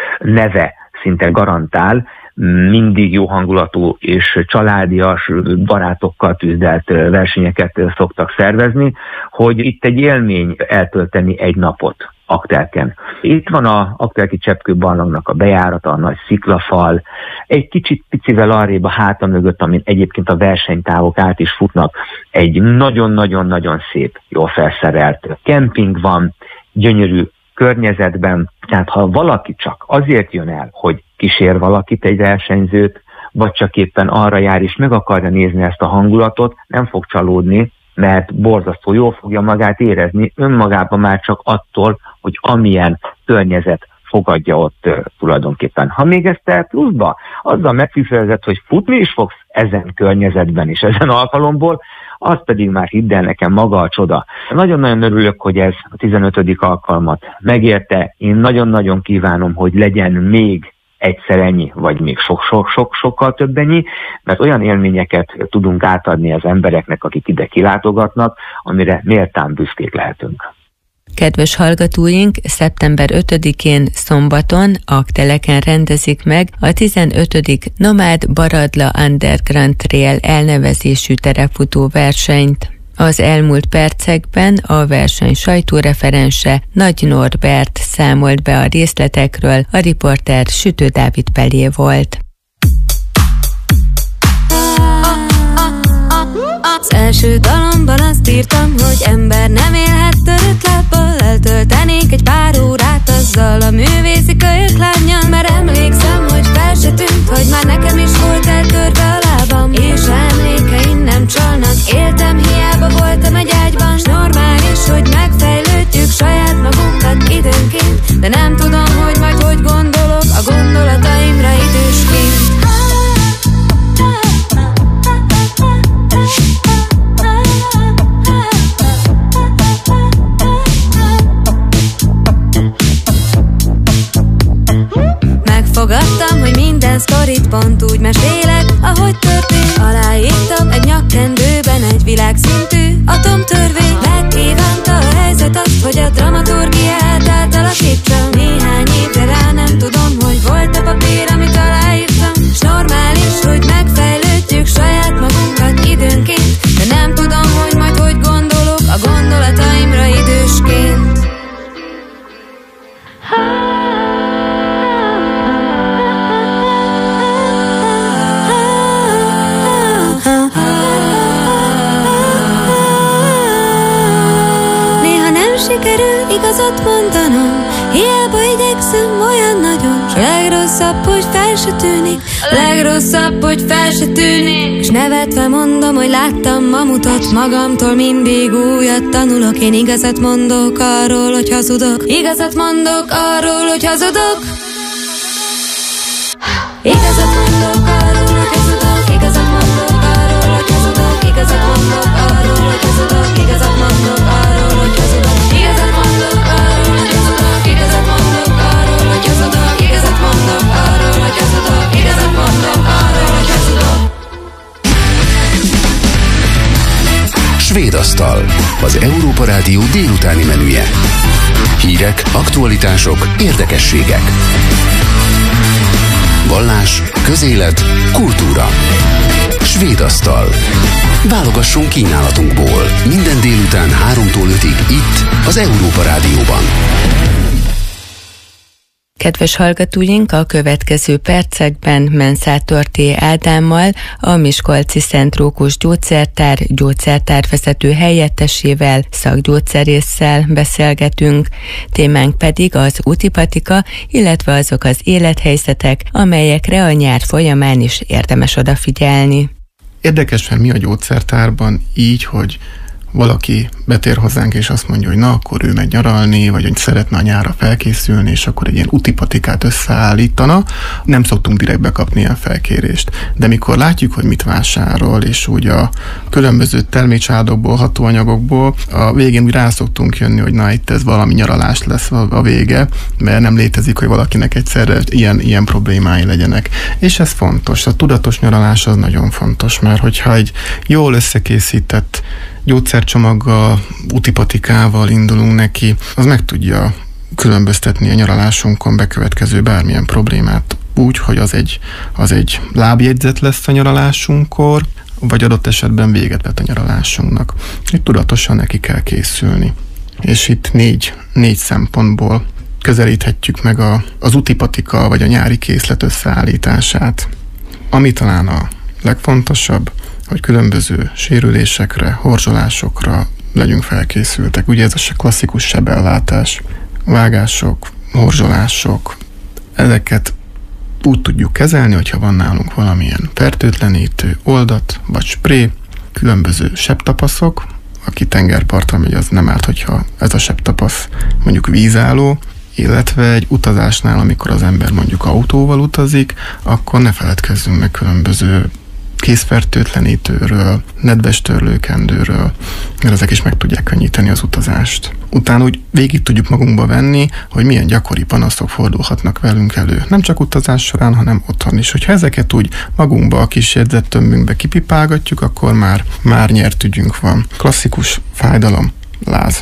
neve szinte garantál, mindig jó hangulatú és családias, barátokkal tűzdelt versenyeket szoktak szervezni, hogy itt egy élmény eltölteni egy napot Aktelken. Itt van a Aktelki Cseppkő-barlangnak a bejárata, a nagy sziklafal, egy kicsit picivel arrébb a háta mögött, amin egyébként a versenytávok át is futnak, egy nagyon-nagyon-nagyon szép, jól felszerelt kemping van, gyönyörű környezetben, tehát ha valaki csak azért jön el, hogy kísér valakit, egy versenyzőt, vagy csak éppen arra jár és meg akarja nézni ezt a hangulatot, nem fog csalódni, mert borzasztó jól fogja magát érezni önmagában már csak attól, hogy amilyen környezet fogadja ott uh, tulajdonképpen. Ha még ezt te pluszba azzal megfűfelezed, hogy futni is fogsz ezen környezetben és ezen alkalomból, az pedig már hidd el nekem maga a csoda. Nagyon-nagyon örülök, hogy ez a tizenötödik alkalmat megérte. Én nagyon-nagyon kívánom, hogy legyen még egyszer ennyi, vagy még sok-sok-sok-sokkal több ennyi, mert olyan élményeket tudunk átadni az embereknek, akik ide kilátogatnak, amire méltán büszkék lehetünk. Kedves hallgatóink, szeptember ötödikén szombaton Akteleken rendezik meg a tizenötödik Nomád Baradla Underground Trail elnevezésű terepfutó versenyt. Az elmúlt percekben a verseny sajtóreferense Nagy Norbert számolt be a részletekről, a riporter Sütő Dávid Pelé volt. Az első dalomban azt írtam, hogy ember nem élhet törött lábbal. Eltöltenék egy pár órát azzal a művészi kölyök lánnyal. Mert emlékszem, hogy fel se tűnt, hogy már nekem is volt eltörve a lábam. És emlékeim nem csalnak, éltem, hiába voltam egy ágyban. S normális, hogy megfejlődjük saját magunkat időnként. De nem tudom, hogy majd hogy gondolok a gondolataimra idősként. Megfogadtam, hogy minden sztorit pont úgy mesélek, ahogy történt. Aláírtam egy nyakkendőben egy világszintű atomtörvény. Megkívánta a helyzet azt, hogy a dramaturgiát átalakítsam. Néhány évre rá nem tudom, hogy volt a papír, amit aláírtam. S normális, hogy megfejlődjük saját magunkat időnként. De nem tudom, hogy majd hogy gondolok a gondolataimra idősként. Sikerül igazat mondanom, hiába igyekszem olyan nagyon. S a legrosszabb, hogy fel se tűnik, a legrosszabb, hogy fel se tűnik. S nevetve mondom, hogy láttam mamutot, magamtól mindig újat tanulok. Én igazat mondok arról, hogy hazudok, igazat mondok arról, hogy hazudok. Igazat mondok arról, hogy hazudok, igazat mondok arról, hogy hazudok, igazat mondok arról, hogy hazudok, igazat mondok arról, hogy hazudok. Igazat mondok arról, hogy hazudok, igazat mondok arról, hogy hazudok, igazat mondok arról, hogy hazudok, igazat mondok arról, hogy hazudok. Svéd asztal, az Európa Rádió délutáni menüje. Hírek, aktualitások, érdekességek. Vallás, közélet, kultúra. Svéd asztal. Válogassunk kínálatunkból. Minden délután háromtól ötig itt, az Európa Rádióban. Kedves hallgatóink, a következő percekben Menszátor T. Ádámmal, a Miskolci Szent Rókus Gyógyszertár gyógyszertárvezető helyettesével, szakgyógyszerésszel beszélgetünk. Témánk pedig az útipatika, illetve azok az élethelyzetek, amelyekre a nyár folyamán is érdemes odafigyelni. Érdekes, mert mi a gyógyszertárban így, hogy valaki betér hozzánk, és azt mondja, hogy na, akkor ő megy nyaralni, vagy hogy szeretne a nyárra felkészülni, és akkor egy ilyen útipatikát összeállítana. Nem szoktunk direkt bekapni ilyen felkérést. De mikor látjuk, hogy mit vásárol, és úgy a különböző termékcsádokból, hatóanyagokból, a végén úgy rá szoktunk jönni, hogy na, itt ez valami nyaralás lesz a vége, mert nem létezik, hogy valakinek egyszerre ilyen, ilyen problémái legyenek. És ez fontos. A tudatos nyaralás az nagyon fontos, mert hogyha egy jól összekészített gyógyszercsomaggal, útipatikával indulunk neki, az meg tudja különböztetni a nyaralásunkon bekövetkező bármilyen problémát úgy, hogy az egy, az egy lábjegyzet lesz a nyaralásunkkor, vagy adott esetben véget vet a nyaralásunknak. Itt tudatosan neki kell készülni. És itt négy, négy szempontból közelíthetjük meg a, az útipatika vagy a nyári készlet összeállítását. Ami talán a legfontosabb, hogy különböző sérülésekre, horzsolásokra legyünk felkészültek. Ugye ez a klasszikus sebellátás, vágások, horzsolások, ezeket úgy tudjuk kezelni, hogyha van nálunk valamilyen fertőtlenítő oldat, vagy spré, különböző sebtapaszok. Aki tengerpartra megy, az nem árt, hogyha ez a sebtapasz mondjuk vízálló, illetve egy utazásnál, amikor az ember mondjuk autóval utazik, akkor ne feledkezzünk meg különböző kézfertőtlenítőről, nedves törlőkendőről, mert ezek is meg tudják könnyíteni az utazást. Utána úgy végig tudjuk magunkba venni, hogy milyen gyakori panaszok fordulhatnak velünk elő. Nem csak utazás során, hanem otthon is. Hogyha ezeket úgy magunkba a kis jegyzettömbünkbe kipipálgatjuk, akkor már, már nyert ügyünk van. Klasszikus fájdalom, láz.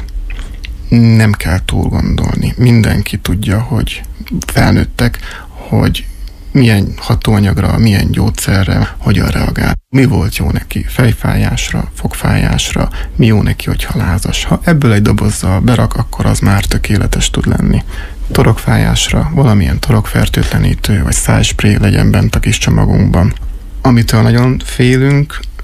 Nem kell túl gondolni. Mindenki tudja, hogy felnőttek, hogy milyen hatóanyagra, milyen gyógyszerre, hogyan reagál. Mi volt jó neki fejfájásra, fogfájásra, mi jó neki, hogyha lázas. Ha ebből egy dobozzal berak, akkor az már tökéletes tud lenni. Torokfájásra valamilyen torokfertőtlenítő vagy szájspré legyen bent a kis csomagunkban. Amitől nagyon félünk,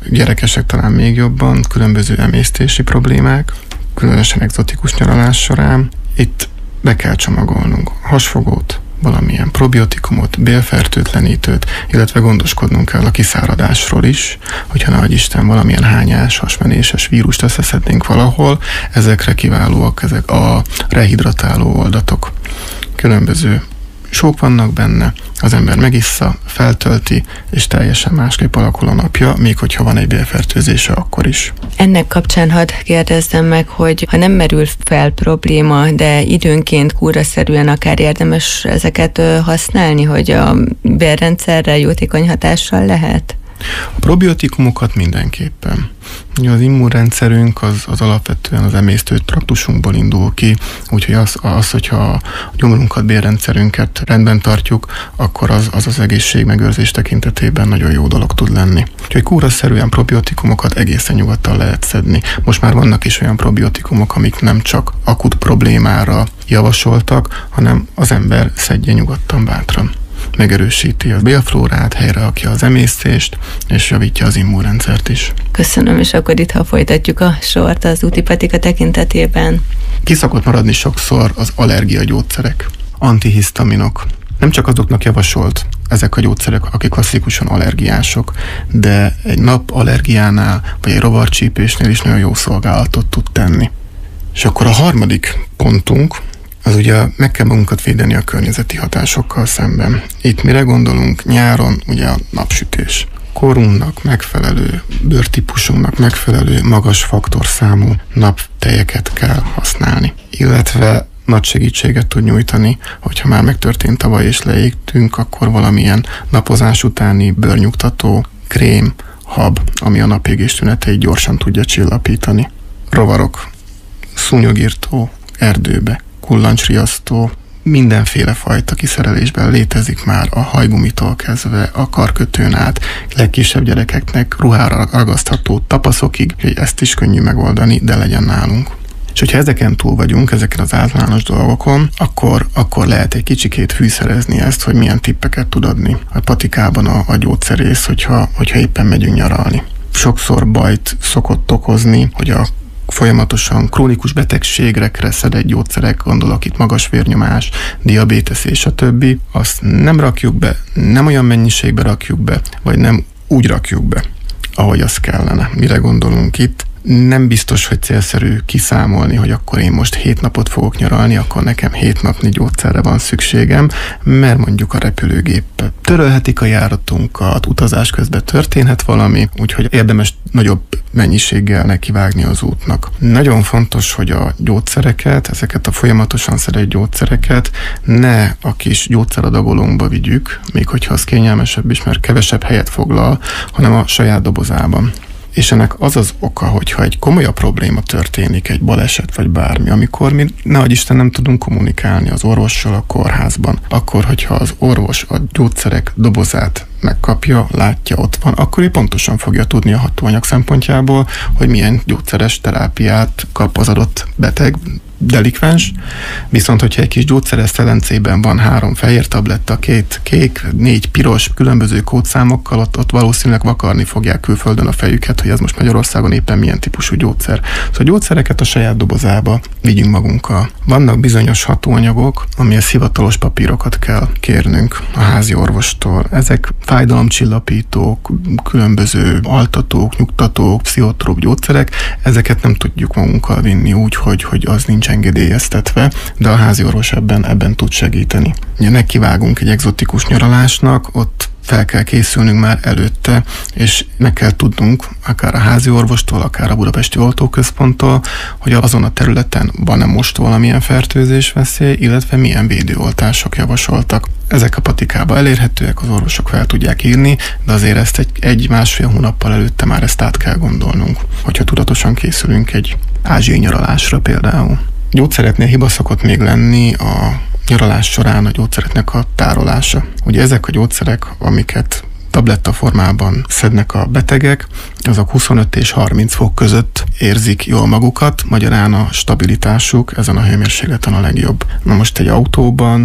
gyerekesek talán még jobban, különböző emésztési problémák, különösen egzotikus nyaralás során. Itt be kell csomagolnunk hasfogót, valamilyen probiotikumot, bélfertőtlenítőt, illetve gondoskodnunk kell a kiszáradásról is, hogyha nehogy Isten valamilyen hányás, hasmenéses vírust összeszednénk valahol, ezekre kiválóak ezek a rehidratáló oldatok. Különböző sók vannak benne, az ember megissza, feltölti, és teljesen másképp alakul a napja, még hogyha van egy bélfertőzése, akkor is. Ennek kapcsán hadd kérdezzem meg, hogy ha nem merül fel probléma, de időnként kúraszerűen akár érdemes ezeket használni, hogy a bélrendszerre jótékony hatással lehet? A probiotikumokat mindenképpen. Az immunrendszerünk az, az alapvetően az emésztő traktusunkból indul ki, úgyhogy az, az hogyha a gyomrunkat, bélrendszerünket rendben tartjuk, akkor az az, az egészségmegőrzés tekintetében nagyon jó dolog tud lenni. Úgyhogy kúraszerűen probiotikumokat egészen nyugodtan lehet szedni. Most már vannak is olyan probiotikumok, amik nem csak akut problémára javasoltak, hanem az ember szedje nyugodtan, bátran. Megerősíti a bélflórát, helyrerakja az emésztést, és javítja az immunrendszert is. Köszönöm, és akkor itt, ha folytatjuk a sort az útipatika tekintetében. Ki szokott maradni sokszor az allergiagyógyszerek, antihisztaminok. Nem csak azoknak javasolt ezek a gyógyszerek, akik klasszikusan allergiások, de egy nap allergiánál, vagy egy rovarcsípésnél is nagyon jó szolgálatot tud tenni. És akkor a harmadik pontunk, az ugye meg kell magunkat védeni a környezeti hatásokkal szemben. Itt mire gondolunk? Nyáron ugye a napsütés. Korunknak megfelelő, bőrtípusunknak megfelelő magas faktorszámú naptejeket kell használni. Illetve nagy segítséget tud nyújtani, hogyha már megtörtént tavaly és leégtünk, akkor valamilyen napozás utáni bőrnyugtató, krém, hab, ami a napégés tüneteit gyorsan tudja csillapítani. Rovarok, szúnyogirtó, erdőbe, kullancsriasztó, mindenféle fajta kiszerelésben létezik már, a hajgumitól kezdve a karkötőn át, legkisebb gyerekeknek ruhára ragasztható tapaszokig, hogy ezt is könnyű megoldani, de legyen nálunk. És hogyha ezeken túl vagyunk, ezeken az általános dolgokon, akkor, akkor lehet egy kicsikét fűszerezni ezt, hogy milyen tippeket tud adni a patikában a, a gyógyszerész, hogyha, hogyha éppen megyünk nyaralni. Sokszor bajt szokott okozni, hogy a folyamatosan krónikus betegségekre szedett gyógyszerek, gondolok itt magas vérnyomás, diabétesz és a többi, azt nem rakjuk be, nem olyan mennyiségbe rakjuk be, vagy nem úgy rakjuk be, ahogy az kellene. Mire gondolunk itt? Nem biztos, hogy célszerű kiszámolni, hogy akkor én most hét napot fogok nyaralni, akkor nekem hét napnyi gyógyszerre van szükségem, mert mondjuk a repülőgép törölhetik a járatunkat, utazás közben történhet valami, úgyhogy érdemes nagyobb mennyiséggel nekivágni az útnak. Nagyon fontos, hogy a gyógyszereket, ezeket a folyamatosan szedett gyógyszereket ne a kis gyógyszeradagolónkba vigyük, még hogyha az kényelmesebb is, mert kevesebb helyet foglal, hanem a saját dobozában. És ennek az az oka, hogyha egy komolyabb probléma történik, egy baleset vagy bármi, amikor mi, nehogy Isten, nem tudunk kommunikálni az orvossal a kórházban, akkor, hogyha az orvos a gyógyszerek dobozát megkapja, látja, ott van, akkor ő pontosan fogja tudni a hatóanyag szempontjából, hogy milyen gyógyszeres terápiát kap az adott beteg, delikvens, viszont hogyha egy kis gyógyszeres szelencében van három fehér tabletta, két kék, négy piros, különböző kódszámokkal, ott, ott valószínűleg vakarni fogják külföldön a fejüket, hogy ez most Magyarországon éppen milyen típusú gyógyszer. Szóval a gyógyszereket a saját dobozába vigyünk magunkkal. Vannak bizonyos hatóanyagok, amihez hivatalos papírokat kell kérnünk a házi orvostól. Ezek fájdalomcsillapítók, különböző altatók, nyugtatók, pszichotróp gyógyszerek, ezeket nem tudjuk magunkkal vinni úgy, hogy, hogy az nincs engedélyeztetve, de a házi orvos ebben, ebben tud segíteni. Ugye nekivágunk egy egzotikus nyaralásnak, ott fel kell készülnünk már előtte, és meg kell tudnunk, akár a házi orvostól, akár a Budapesti Oltóközponttól, hogy azon a területen van-e most valamilyen fertőzés veszély, illetve milyen védőoltások javasoltak. Ezek a patikába elérhetőek, az orvosok fel tudják írni, de azért ezt egy, egy másfél hónappal előtte már ezt át kell gondolnunk, hogyha tudatosan készülünk egy ázsiai nyaralásra például. Gyógyszereknél hiba szokott még lenni a nyaralás során a gyógyszereknek a tárolása. Ugye ezek a gyógyszerek, amiket tabletta formában szednek a betegek, azok huszonöt és harminc fok között érzik jól magukat, magyarán a stabilitásuk ezen a hőmérsékleten a legjobb. Na most egy autóban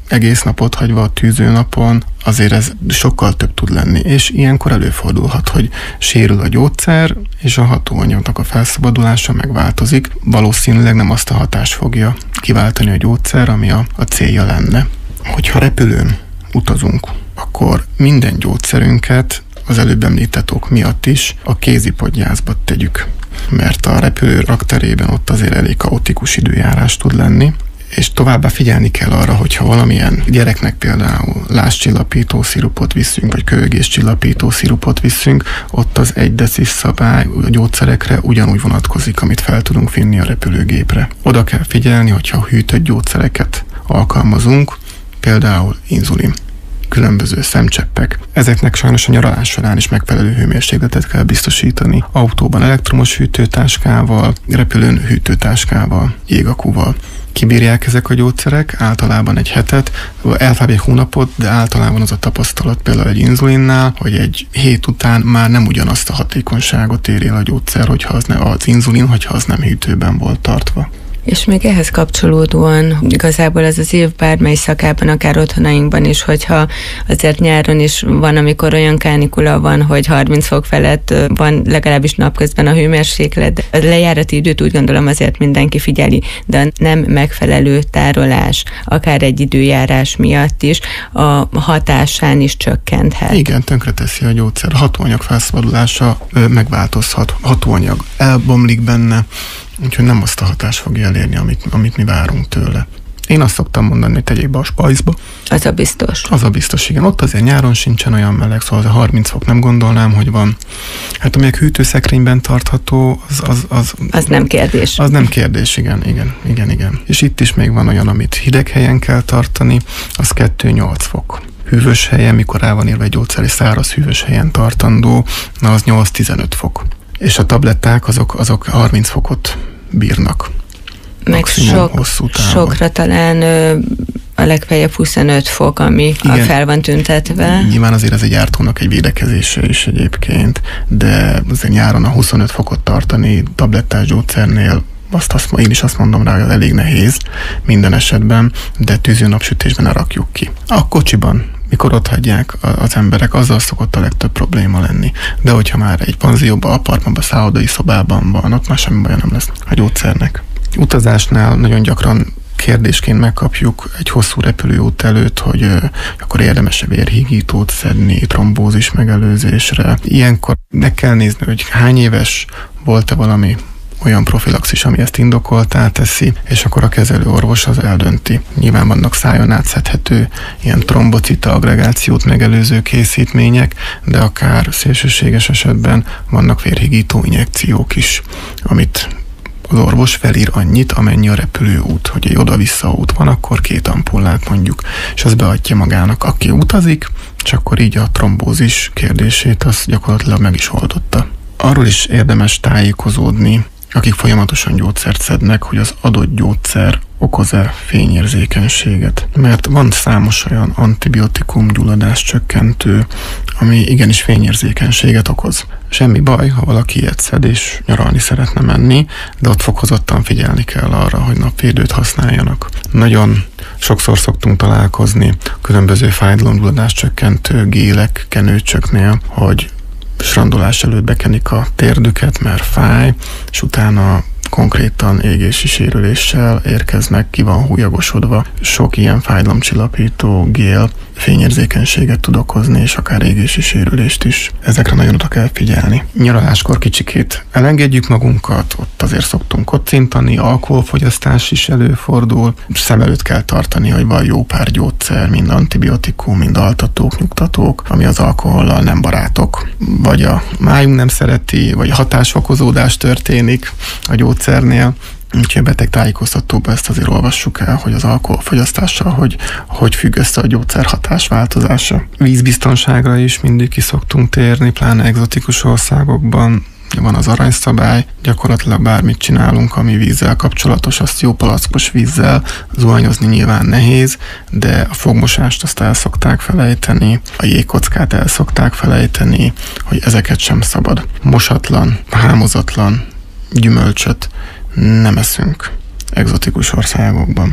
egész napot hagyva a tűzőnapon, azért ez sokkal több tud lenni, és ilyenkor előfordulhat, hogy sérül a gyógyszer, és a hatóanyagnak a felszabadulása megváltozik. Valószínűleg nem azt a hatást fogja kiváltani a gyógyszer, ami a, a célja lenne. Hogyha repülőn utazunk, akkor minden gyógyszerünket az előbb említett ok miatt is a kézipodgyászba tegyük, mert a repülő rakterében ott azért elég kaotikus időjárás tud lenni, és továbbá figyelni kell arra, hogyha valamilyen gyereknek például lázcsillapító szirupot viszünk, vagy köhögéscsillapító szirupot viszünk, ott az egy decis szabály a gyógyszerekre ugyanúgy vonatkozik, amit fel tudunk vinni a repülőgépre. Oda kell figyelni, hogyha hűtött gyógyszereket alkalmazunk, például inzulin, különböző szemcseppek. Ezeknek sajnos a nyaralás során is megfelelő hőmérsékletet kell biztosítani. Autóban elektromos hűtőtáskával, repülőn hűtőtáskával, jégakúval. Kibírják ezek a gyógyszerek, általában egy hetet, elfább egy hónapot, de általában az a tapasztalat például egy inzulinnál, hogy egy hét után már nem ugyanazt a hatékonyságot éri el a gyógyszer, hogyha az, ne, az inzulin, hogyha az nem hűtőben volt tartva. És még ehhez kapcsolódóan igazából ez az év bármely szakában, akár otthonainkban is, hogyha azért nyáron is van, amikor olyan kánikula van, hogy harminc fok felett van legalábbis napközben a hőmérséklet. A lejárati időt úgy gondolom azért mindenki figyeli, de a nem megfelelő tárolás, akár egy időjárás miatt is a hatásán is csökkenthet. Igen, tönkreteszi a gyógyszer. A hatóanyag felszabadulása megváltozhat. Hatóanyag elbomlik benne, úgyhogy nem azt a hatást fogja elérni, amit, amit mi várunk tőle. Én azt szoktam mondani, hogy tegyék be a spajzba. Az a biztos. Az a biztos, igen. Ott azért nyáron sincsen olyan meleg, szóval az a harminc fok nem gondolnám, hogy van. Hát amelyek hűtőszekrényben tartható, az... Az, az, az nem kérdés. Az nem kérdés, igen, igen, igen, igen. És itt is még van olyan, amit hideg helyen kell tartani, az kettő-nyolc fok. Hűvös helyen, mikor rá van írva egy gyógyszer, és száraz hűvös helyen tartandó, na az nyolc-tizenöt fok. És a tabletták azok, azok harminc fokot bírnak. Meg sok, sokra talán ö, a legfeljebb huszonöt fok, ami a fel van tüntetve. Nyilván azért ez egy gyártónak egy védekezése is egyébként, de azért nyáron a huszonöt fokot tartani tablettás gyógyszernél, azt, azt, én is azt mondom rá, hogy elég nehéz minden esetben, de tűző napsütésben ne rakjuk ki. A kocsiban, mikor ott hagyják az emberek, azzal szokott a legtöbb probléma lenni. De hogyha már egy panzióban, apartmanban, szállodai szobában van, ott már semmi baja nem lesz a gyógyszernek. Utazásnál nagyon gyakran kérdésként megkapjuk egy hosszú repülőút előtt, hogy ö, akkor érdemes-e vérhígítót szedni trombózis megelőzésre. Ilyenkor meg kell nézni, hogy hány éves volt-e valami olyan profilaxis, ami ezt indokoltá teszi, és akkor a kezelő orvos az eldönti. Nyilván vannak szájon átszedhető ilyen trombocita agregációt megelőző készítmények, de akár szélsőséges esetben vannak vérhígító injekciók is, amit az orvos felír annyit, amennyi a repülőút, hogy egy oda-vissza út van, akkor két ampullát mondjuk, és az beadja magának, aki utazik, és akkor így a trombózis kérdését az gyakorlatilag meg is oldotta. Arról is érdemes tájékozódni, akik folyamatosan gyógyszert szednek, hogy az adott gyógyszer okoz-e fényérzékenységet. Mert van számos olyan antibiotikum gyulladás csökkentő, ami igenis fényérzékenységet okoz. Semmi baj, ha valaki ilyet szed és nyaralni szeretne menni, de ott fokozottan figyelni kell arra, hogy napvédőt használjanak. Nagyon sokszor szoktunk találkozni különböző fájdalomgyulladás csökkentő gélek, kenőcsöknél, hogy strandolás előtt bekenik a térdüket, mert fáj, és utána konkrétan égési sérüléssel érkeznek, ki van húlyagosodva. Sok ilyen fájdalomcsillapító gél fényérzékenységet tud okozni, és akár égési sérülést is. Ezekre nagyon oda kell figyelni. Nyaraláskor kicsikét elengedjük magunkat, ott azért szoktunk kocintani, alkoholfogyasztás is előfordul. Szem előtt kell tartani, hogy van jó pár gyógyszer, mind antibiotikum, mind altatók, nyugtatók, ami az alkohollal nem barátok. Vagy a májunk nem szereti, vagy hatásfokozódás történik a gyógyszernél. Úgyhogy a beteg tájékoztatóban ezt azért olvassuk el, hogy az alkoholfogyasztással, hogy, hogy függ össze a gyógyszer hatás változása. Vízbiztonságra is mindig ki szoktunk térni, pláne egzotikus országokban. Van az aranyszabály, gyakorlatilag bármit csinálunk, ami vízzel kapcsolatos, azt jó palackos vízzel, zuhanyozni nyilván nehéz, de a fogmosást azt el szokták felejteni, a jégkockát el szokták felejteni, hogy ezeket sem szabad. Mosatlan, hámozatlan gyümölcsöt nem eszünk egzotikus országokban.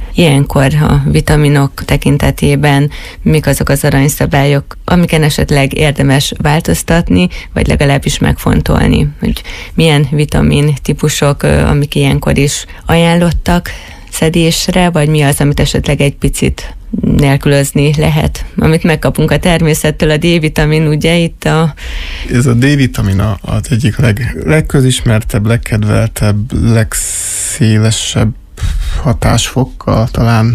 Ilyenkor a vitaminok tekintetében mik azok az aranyszabályok, amiken esetleg érdemes változtatni, vagy legalábbis megfontolni, hogy milyen vitamin típusok, amik ilyenkor is ajánlottak szedésre, vagy mi az, amit esetleg egy picit nélkülözni lehet, amit megkapunk a természettől, a D-vitamin, ugye itt a... Ez a D-vitamin az egyik leg, legközismertebb, legkedveltebb, legszélesebb hatásfokkal talán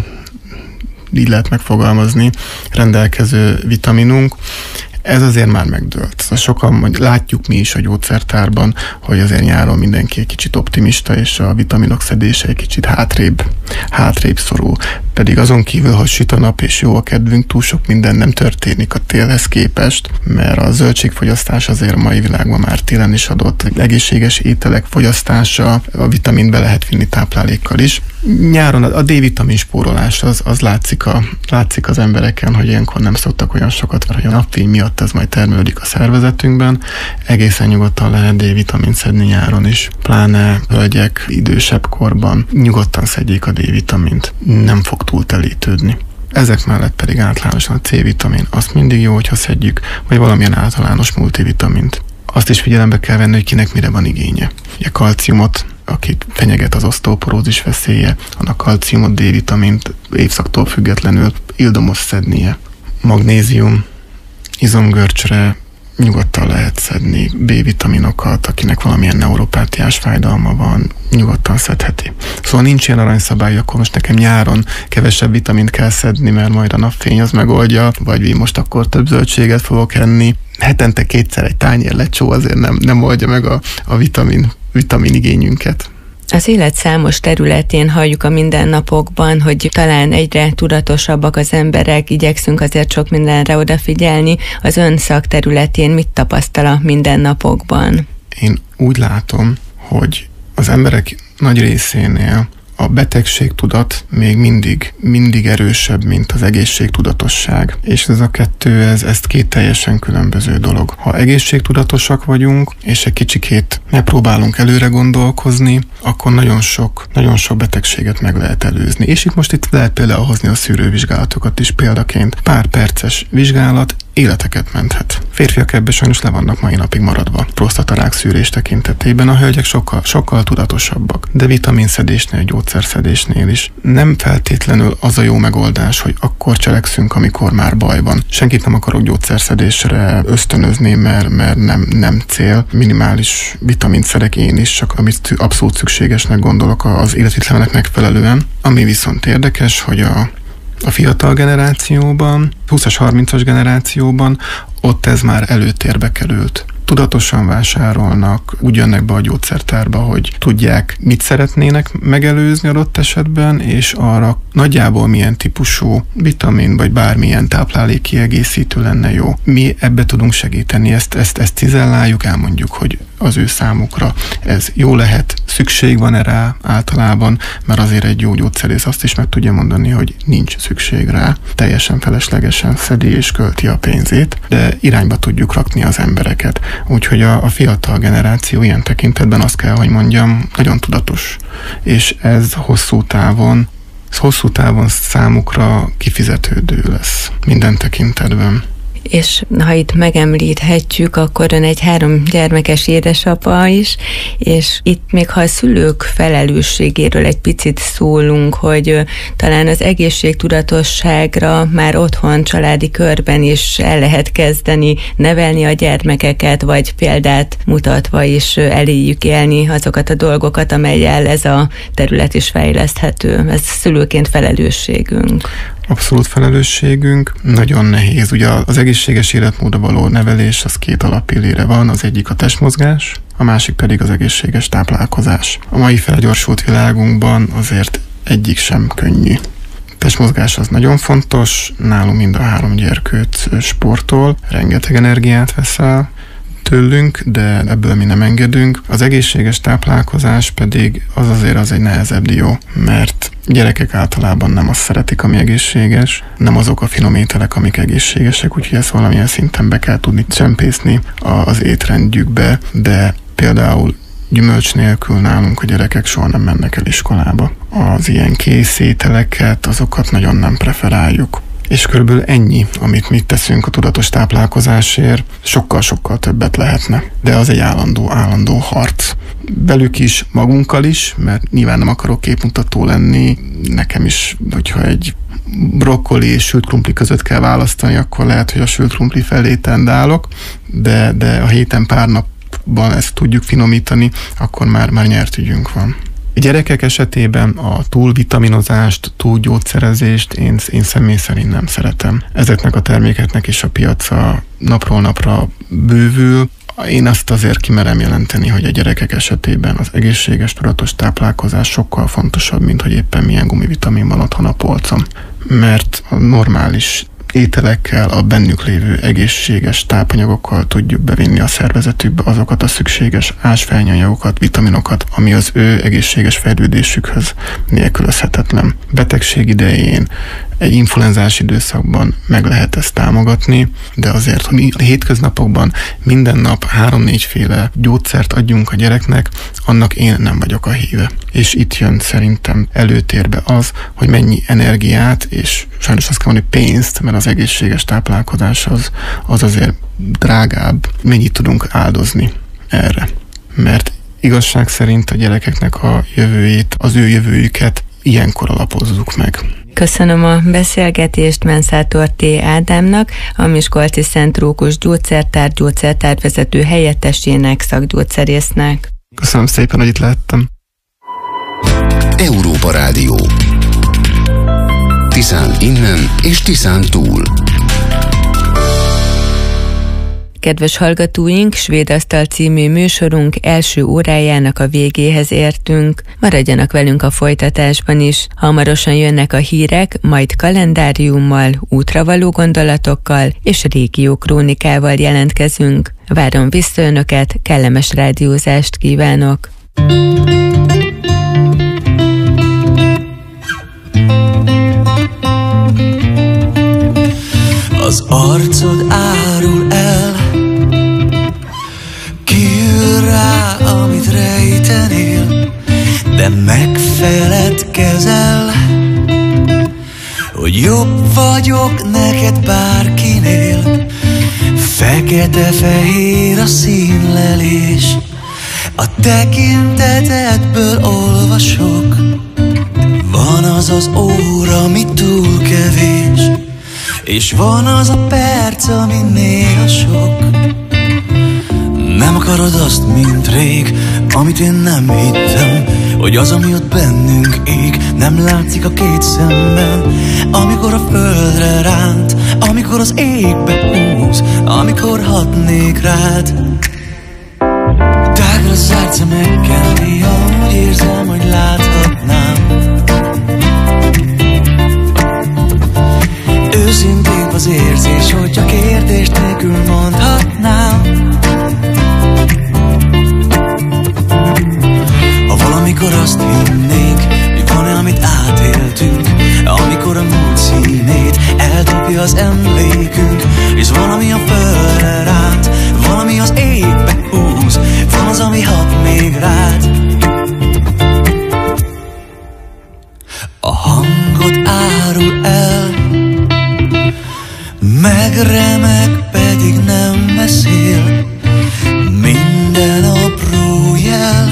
így lehet megfogalmazni rendelkező vitaminunk. Ez azért már megdőlt. Szóval sokan látjuk mi is a gyógyszertárban, hogy azért nyáron mindenki egy kicsit optimista, és a vitaminok szedése egy kicsit hátrébb, hátrébb szorul. Pedig azon kívül, hogy süt a nap és jó a kedvünk, túl sok minden nem történik a télhez képest, mert a zöldségfogyasztás azért a mai világban már télen is adott. Egészséges ételek fogyasztása, a vitamint be lehet vinni táplálékkal is. Nyáron a D-vitamin spórolás az, az látszik, a, látszik az embereken, hogy ilyenkor nem szoktak olyan sokat, mert hogy a napfény miatt ez majd termelődik a szervezetünkben. Egészen nyugodtan lehet D-vitamin szedni nyáron is, pláne hölgyek idősebb korban nyugodtan szedjék a D-vitamint. Nem fog túl telítődni. Ezek mellett pedig általánosan a C-vitamin. Azt mindig jó, hogyha szedjük, vagy valamilyen általános multivitamint. Azt is figyelembe kell venni, hogy kinek mire van igénye. Ugye kalciumot, akit fenyeget az oszteoporózis veszélye, annak kalciumot, D-vitamint évszaktól függetlenül ildomos szednie. Magnézium, izomgörcsre nyugodtan lehet szedni, B-vitaminokat, akinek valamilyen neuropátiás fájdalma van, nyugodtan szedheti. Szóval nincs ilyen aranyszabály, akkor most nekem nyáron kevesebb vitamint kell szedni, mert majd a napfény az megoldja, vagy most akkor több zöldséget fogok enni. Hetente kétszer egy tányér lecsó azért nem, nem oldja meg a, a vitamin, vitamin igényünket. Az élet számos területén halljuk a mindennapokban, hogy talán egyre tudatosabbak az emberek, igyekszünk azért sok mindenre odafigyelni. Az ön szakterületén mit tapasztal a mindennapokban? Én úgy látom, hogy az emberek nagy részénél a betegségtudat még mindig, mindig erősebb, mint az egészségtudatosság. És ez a kettő, ez, ez két teljesen különböző dolog. Ha egészségtudatosak vagyunk, és egy kicsikét megpróbálunk előre gondolkozni, akkor nagyon sok, nagyon sok betegséget meg lehet előzni. És itt most itt lehet például hozni a szűrővizsgálatokat is példaként. Pár perces vizsgálat életeket menthet. Férfiak ebben sajnos le vannak mai napig maradva prostatarák szűrés tekintetében, a hölgyek sokkal, sokkal tudatosabbak. De vitaminszedésnél, gyógyszerszedésnél is nem feltétlenül az a jó megoldás, hogy akkor cselekszünk, amikor már baj van. Senkit nem akarok gyógyszerszedésre ösztönözni, mert, mert nem, nem cél. Minimális vitamint szedek én is, csak amit abszolút szükségesnek gondolok az életvitelnek megfelelően. Ami viszont érdekes, hogy a A fiatal generációban, húszas, harmincas generációban ott ez már előtérbe került. Tudatosan vásárolnak, úgy jönnek be a gyógyszertárba, hogy tudják, mit szeretnének megelőzni adott esetben, és arra nagyjából milyen típusú vitamin, vagy bármilyen táplálékkiegészítő lenne jó. Mi ebbe tudunk segíteni, ezt, ezt, ezt cizelláljuk, elmondjuk, hogy az ő számukra ez jó lehet, szükség van-e rá általában, mert azért egy jó gyógyszerész azt is meg tudja mondani, hogy nincs szükség rá, teljesen feleslegesen szedi és költi a pénzét, de irányba tudjuk rakni az embereket. Úgyhogy a, a fiatal generáció ilyen tekintetben azt kell, hogy mondjam, nagyon tudatos. És ez hosszú távon, ez hosszú távon számukra kifizetődő lesz minden tekintetben. És ha itt megemlíthetjük, akkor ön egy három gyermekes édesapa is, és itt még ha a szülők felelősségéről egy picit szólunk, hogy talán az egészségtudatosságra már otthon, családi körben is el lehet kezdeni nevelni a gyermekeket, vagy példát mutatva is eléjük élni azokat a dolgokat, amellyel ez a terület is fejleszthető. Ez szülőként felelősségünk. Abszolút felelősségünk. Nagyon nehéz. Ugye az egészséges életmódra való nevelés az két alappillére van, az egyik a testmozgás, a másik pedig az egészséges táplálkozás. A mai felgyorsult világunkban azért egyik sem könnyű. Testmozgás az nagyon fontos, nálunk mind a három gyerkőc sportol, rengeteg energiát vesz el tőlünk, de ebből mi nem engedünk. Az egészséges táplálkozás pedig az azért az egy nehezebb dió, mert gyerekek általában nem azt szeretik, ami egészséges, nem azok a finom ételek, amik egészségesek, úgyhogy ezt valamilyen szinten be kell tudni csempészni az étrendjükbe, de például gyümölcs nélkül nálunk a gyerekek soha nem mennek el iskolába. Az ilyen kész ételeket, azokat nagyon nem preferáljuk. És körülbelül ennyi, amit mi teszünk a tudatos táplálkozásért, sokkal-sokkal többet lehetne. De az egy állandó, állandó harc. Velük is, magunkkal is, mert nyilván nem akarok képmutató lenni. Nekem is, hogyha egy brokkoli és sült krumpli között kell választani, akkor lehet, hogy a sült krumpli felé tendálok, de, de a héten pár napban ezt tudjuk finomítani, akkor már, már nyert ügyünk van. A gyerekek esetében a túlvitaminozást, túlgyógyszerezést én, én személy szerint nem szeretem. Ezeknek a termékeknek is a piaca napról napra bővül. Én azt azért kimerem jelenteni, hogy a gyerekek esetében az egészséges, tudatos táplálkozás sokkal fontosabb, mint hogy éppen milyen gumivitamin van otthon a polcon. Mert a normális ételekkel, a bennük lévő egészséges tápanyagokkal tudjuk bevinni a szervezetükbe azokat a szükséges ásványanyagokat, vitaminokat, ami az ő egészséges fejlődésükhöz nélkülözhetetlen. Betegség idején, egy influenzás időszakban meg lehet ezt támogatni, de azért, hogy mi a hétköznapokban minden nap három-négy féle gyógyszert adjunk a gyereknek, annak én nem vagyok a híve. És itt jön szerintem előtérbe az, hogy mennyi energiát, és sajnos azt kell mondani, pénzt, mert az egészséges táplálkozás az, az azért drágább, mennyit tudunk áldozni erre. Mert igazság szerint a gyerekeknek a jövőjét, az ő jövőjüket ilyenkor alapozzuk meg. Köszönöm a beszélgetést Menszátor T. Ádámnak, a Miskolci Szent Rókus Gyógyszertár gyógyszertárvezető helyettesének, szakgyógyszerésznek. Köszönöm szépen, hogy itt lehettem. Európa Rádió. Tiszán innen és Tiszán túl. Kedves hallgatóink, Svéd Asztal című műsorunk első órájának a végéhez értünk. Maradjanak velünk a folytatásban is. Hamarosan jönnek a hírek, majd kalendáriummal, útravaló gondolatokkal és régiókrónikával jelentkezünk. Várom vissza önöket, kellemes rádiózást kívánok! Az arcod árul el, kiül rá, amit rejtenél, de megfeledkezel, hogy jobb vagyok neked bárkinél. Fekete-fehér a színlelés, a tekintetedből olvasok. Van az az óra, ami túl kevés, és van az a perc, ami néha sok. Nem akarod azt, mint rég, amit én nem hittem, hogy az, ami ott bennünk ég, nem látszik a két szemben. Amikor a földre ránt, amikor az égbe húz, amikor hatnék rád. Tágra zárt szemekkel néha úgy érzem, hogy láthatnám. Őszintébb az érzés, hogy a kérdést nélkül mondhatnám. Ha valamikor azt hinnénk, hogy van-e, amit átéltünk, amikor a múlt színét eldobja az emlékünk, és valami a földre ránt, valami az égbe húz, van az, ami hat még rád. A hangod árul el, megremeg, pedig nem beszél. Minden apró jel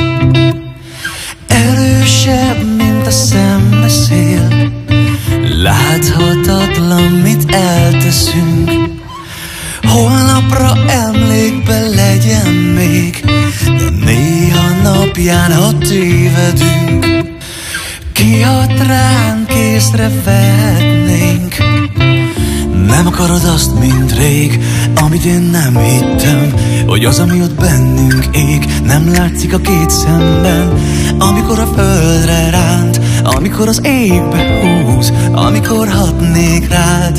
erősebb, mint a szembeszél. Láthatatlan, mit elteszünk, holnapra emlékbe legyen még, de néha napján, ha tévedünk, kihat ránk, észrevehetnénk. Nem akarod azt, mint rég, amit én nem hittem, hogy az, ami ott bennünk ég, nem látszik a két szemben. Amikor a földre ránt, amikor az égbe húz, amikor hatnék rád.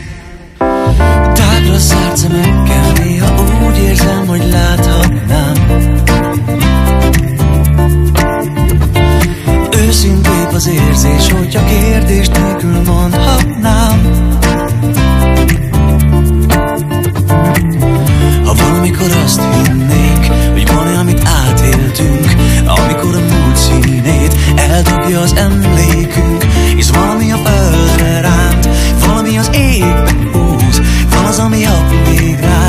Tágra zárt szemekkel néha úgy érzem, hogy láthatnám. Őszintébb az érzés, hogy a kérdést nélkül mondhatnám. Ha valamikor azt hinnénk, hogy van-e, amit átélt, ami hat még rád.